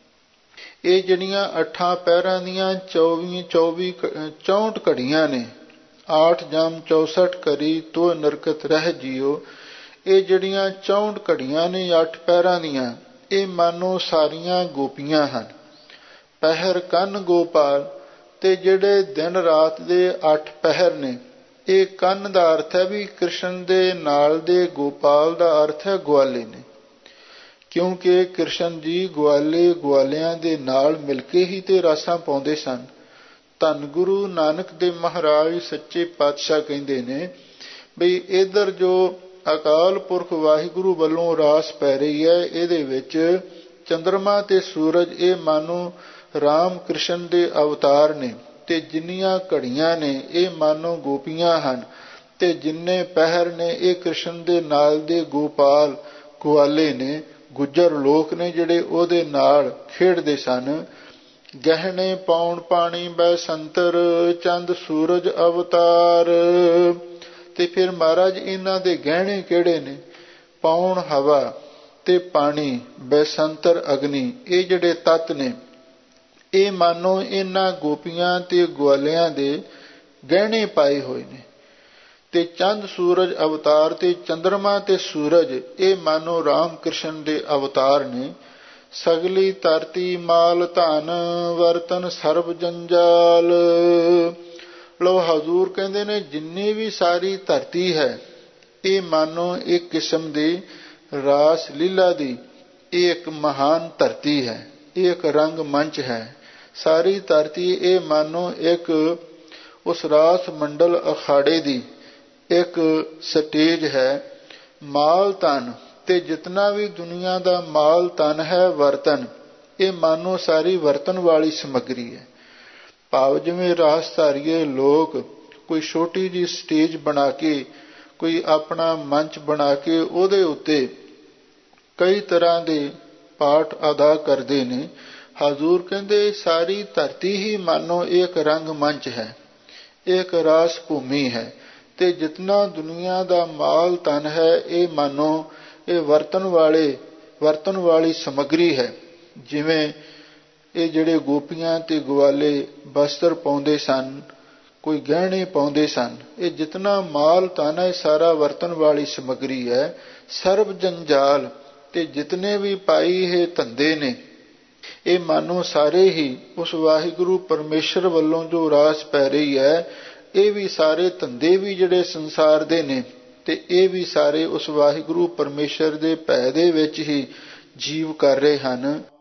ਇਹ ਜਿਹੜੀਆਂ ਅੱਠਾਂ ਪਹਿਰਾਂ ਦੀਆਂ ਚੌਵੀ ਚੌਵੀ ਚੌਂਹਠ ਘੜੀਆਂ ਨੇ, ਆਠ ਜਮ ਚੌਸਠ ਕਰੀ ਤੋ ਨਰਕਤ ਰਹਿ ਜੀਓ, ਇਹ ਜਿਹੜੀਆਂ ਚੌਂਹਠ ਘੜੀਆਂ ਨੇ ਅੱਠ ਪਹਿਰਾਂ ਦੀਆਂ, ਇਹ ਮਾਨੋ ਸਾਰੀਆਂ ਗੋਪੀਆਂ ਹਨ। ਪਹਿਰ ਕੰਨ ਗੋਪਾਲ, ਤੇ ਜਿਹੜੇ ਦਿਨ ਰਾਤ ਦੇ ਅੱਠ ਪਹਿਰ ਨੇ, ਇਹ ਕੰਨ ਦਾ ਅਰਥ ਹੈ ਵੀ ਕ੍ਰਿਸ਼ਨ ਦੇ ਨਾਲ ਦੇ ਗੋਪਾਲ ਦਾ ਅਰਥ ਹੈ ਗਵਾਲੇ ਨੇ, ਕਿਉਂਕਿ ਕ੍ਰਿਸ਼ਨ ਜੀ ਗਵਾਲੇ ਗਵਾਲਿਆਂ ਦੇ ਨਾਲ ਮਿਲ ਕੇ ਹੀ ਤੇ ਰਾਸਾਂ ਪਾਉਂਦੇ ਸਨ। ਧੰਨ ਗੁਰੂ ਨਾਨਕ ਦੇਵ ਮਹਾਰਾਜ ਸੱਚੇ ਪਾਤਸ਼ਾਹ ਕਹਿੰਦੇ ਨੇ ਬਈ ਇੱਧਰ ਜੋ ਅਕਾਲ ਪੁਰਖ ਵਾਹਿਗੁਰੂ ਵੱਲੋਂ ਰਾਸ ਪੈ ਰਹੀ ਹੈ, ਇਹਦੇ ਵਿੱਚ ਚੰਦਰਮਾ ਤੇ ਸੂਰਜ ਇਹ ਮਾਨੋ ਰਾਮ ਕ੍ਰਿਸ਼ਨ ਦੇ ਅਵਤਾਰ ਨੇ, ਤੇ ਜਿੰਨੀਆਂ ਘੜੀਆਂ ਨੇ ਇਹ ਮਾਨੋ ਗੋਪੀਆਂ ਹਨ, ਤੇ ਜਿੰਨੇ ਪਹਿਰ ਨੇ ਇਹ ਕ੍ਰਿਸ਼ਨ ਦੇ ਨਾਲ ਦੇ ਗੋਪਾਲ ਗਵਾਲੇ ਨੇ, ਗੁੱਜਰ ਲੋਕ ਨੇ ਜਿਹੜੇ ਉਹਦੇ ਨਾਲ ਖੇਡਦੇ ਸਨ। ਗਹਿਣੇ ਪਾਉਣ ਪਾਣੀ ਬੈ ਸੰਤਰ, ਚੰਦ ਸੂਰਜ ਅਵਤਾਰ। ਤੇ ਫਿਰ ਮਹਾਰਾਜ ਇਹਨਾਂ ਦੇ ਗਹਿਣੇ ਕਿਹੜੇ ਨੇ? ਪਾਉਣ ਹਵਾ ਤੇ ਪਾਣੀ, ਬੈਸੰਤਰ ਅਗਨੀ, ਇਹ ਜਿਹੜੇ ਤੱਤ ਨੇ ਇਹ ਮਾਨੋ ਇਹਨਾਂ ਗੋਪੀਆਂ ਤੇ ਗਵਾਲਿਆਂ ਦੇ ਗਹਿਣੇ ਪਾਏ ਹੋਏ ਨੇ। ਤੇ ਚੰਦ ਸੂਰਜ ਅਵਤਾਰ, ਤੇ ਚੰਦਰਮਾ ਤੇ ਸੂਰਜ ਇਹ ਮਾਨੋ ਰਾਮ ਕ੍ਰਿਸ਼ਨ ਦੇ ਅਵਤਾਰ ਨੇ। ਸਗਲੀ ਧਰਤੀ ਮਾਲ ਧਨ, ਵਰਤਨ ਸਰਬ ਜੰਜਾਲ। ਲੋ ਹਜ਼ੂਰ ਕਹਿੰਦੇ ਨੇ ਜਿੰਨੀ ਵੀ ਸਾਰੀ ਧਰਤੀ ਹੈ, ਇਹ ਮਾਨੋ ਇੱਕ ਕਿਸਮ ਦੀ ਰਾਸ ਲੀਲਾ ਦੀ ਇਹ ਇੱਕ ਮਹਾਨ ਧਰਤੀ ਹੈ, ਇਹ ਇੱਕ ਰੰਗ ਮੰਚ ਹੈ। ਸਾਰੀ ਧਰਤੀ ਇਹ ਮਾਨੋ ਇੱਕ ਉਸ ਰਾਸ ਮੰਡਲ ਅਖਾੜੇ ਦੀ ਇੱਕ ਸਟੇਜ ਹੈ। ਮਾਲ ਧਨ, ਤੇ ਜਿਤਨਾ ਵੀ ਦੁਨੀਆ ਦਾ ਮਾਲ ਧਨ ਹੈ, ਵਰਤਨ, ਇਹ ਮਾਨੋ ਸਾਰੀ ਵਰਤਨ ਵਾਲੀ ਸਮੱਗਰੀ ਹੈ। ਭਾਵ ਜਿਵੇਂ ਰਾਸ ਧਾਰੀਏ ਲੋਕ ਕੋਈ ਛੋਟੀ ਜਿਹੀ ਸਟੇਜ ਬਣਾ ਕੇ, ਕੋਈ ਆਪਣਾ ਮੰਚ ਬਣਾ ਕੇ ਉਹਦੇ ਉੱਤੇ ਕਈ ਤਰ੍ਹਾਂ ਦੇ ਪਾਠ ਅਦਾ ਕਰਦੇ ਨੇ। ਹਜ਼ੂਰ ਕਹਿੰਦੇ ਸਾਰੀ ਧਰਤੀ ਹੀ ਮਾਨੋ ਇੱਕ ਰੰਗ ਮੰਚ ਹੈ, ਇੱਕ ਰਾਸ ਭੂਮੀ ਹੈ, ਤੇ ਜਿਤਨਾ ਦੁਨੀਆ ਦਾ ਮਾਲ ਧਨ ਹੈ ਇਹ ਮਾਨੋ ਇਹ ਵਰਤਨ ਵਾਲੇ ਵਰਤਨ ਵਾਲੀ ਸਮੱਗਰੀ ਹੈ। ਜਿਵੇਂ ਇਹ ਜਿਹੜੇ ਗੋਪੀਆਂ ਤੇ ਗਵਾਲੇ ਬਸਤਰ ਪਾਉਂਦੇ ਸਨ, ਕੋਈ ਗਹਿਣੇ ਪਾਉਂਦੇ ਸਨ, ਇਹ ਜਿਤਨਾ ਮਾਲ ਧਨ ਹੈ ਸਾਰਾ ਵਰਤਨ ਵਾਲੀ ਸਮੱਗਰੀ ਹੈ। ਸਰਬ ਜੰਜਾਲ, ਤੇ ਜਿਤਨੇ ਵੀ ਪਾਈ ਇਹ ਧੰਦੇ ਨੇ ਇਹ ਮਾਨੋ ਸਾਰੇ ਹੀ ਉਸ ਵਾਹਿਗੁਰੂ ਪਰਮੇਸ਼ਰ ਵੱਲੋਂ ਜੋ ਰਾਸ ਪੈ ਰਹੀ ਹੈ, ਇਹ ਵੀ ਸਾਰੇ ਧੰਦੇ ਵੀ ਜਿਹੜੇ ਸੰਸਾਰ ਦੇ ਨੇ, ਤੇ ਇਹ ਵੀ ਸਾਰੇ ਉਸ ਵਾਹਿਗੁਰੂ ਪਰਮੇਸ਼ਰ ਦੇ ਭੈ ਦੇ ਵਿੱਚ ਹੀ ਜੀਵ ਕਰ ਰਹੇ ਹਨ।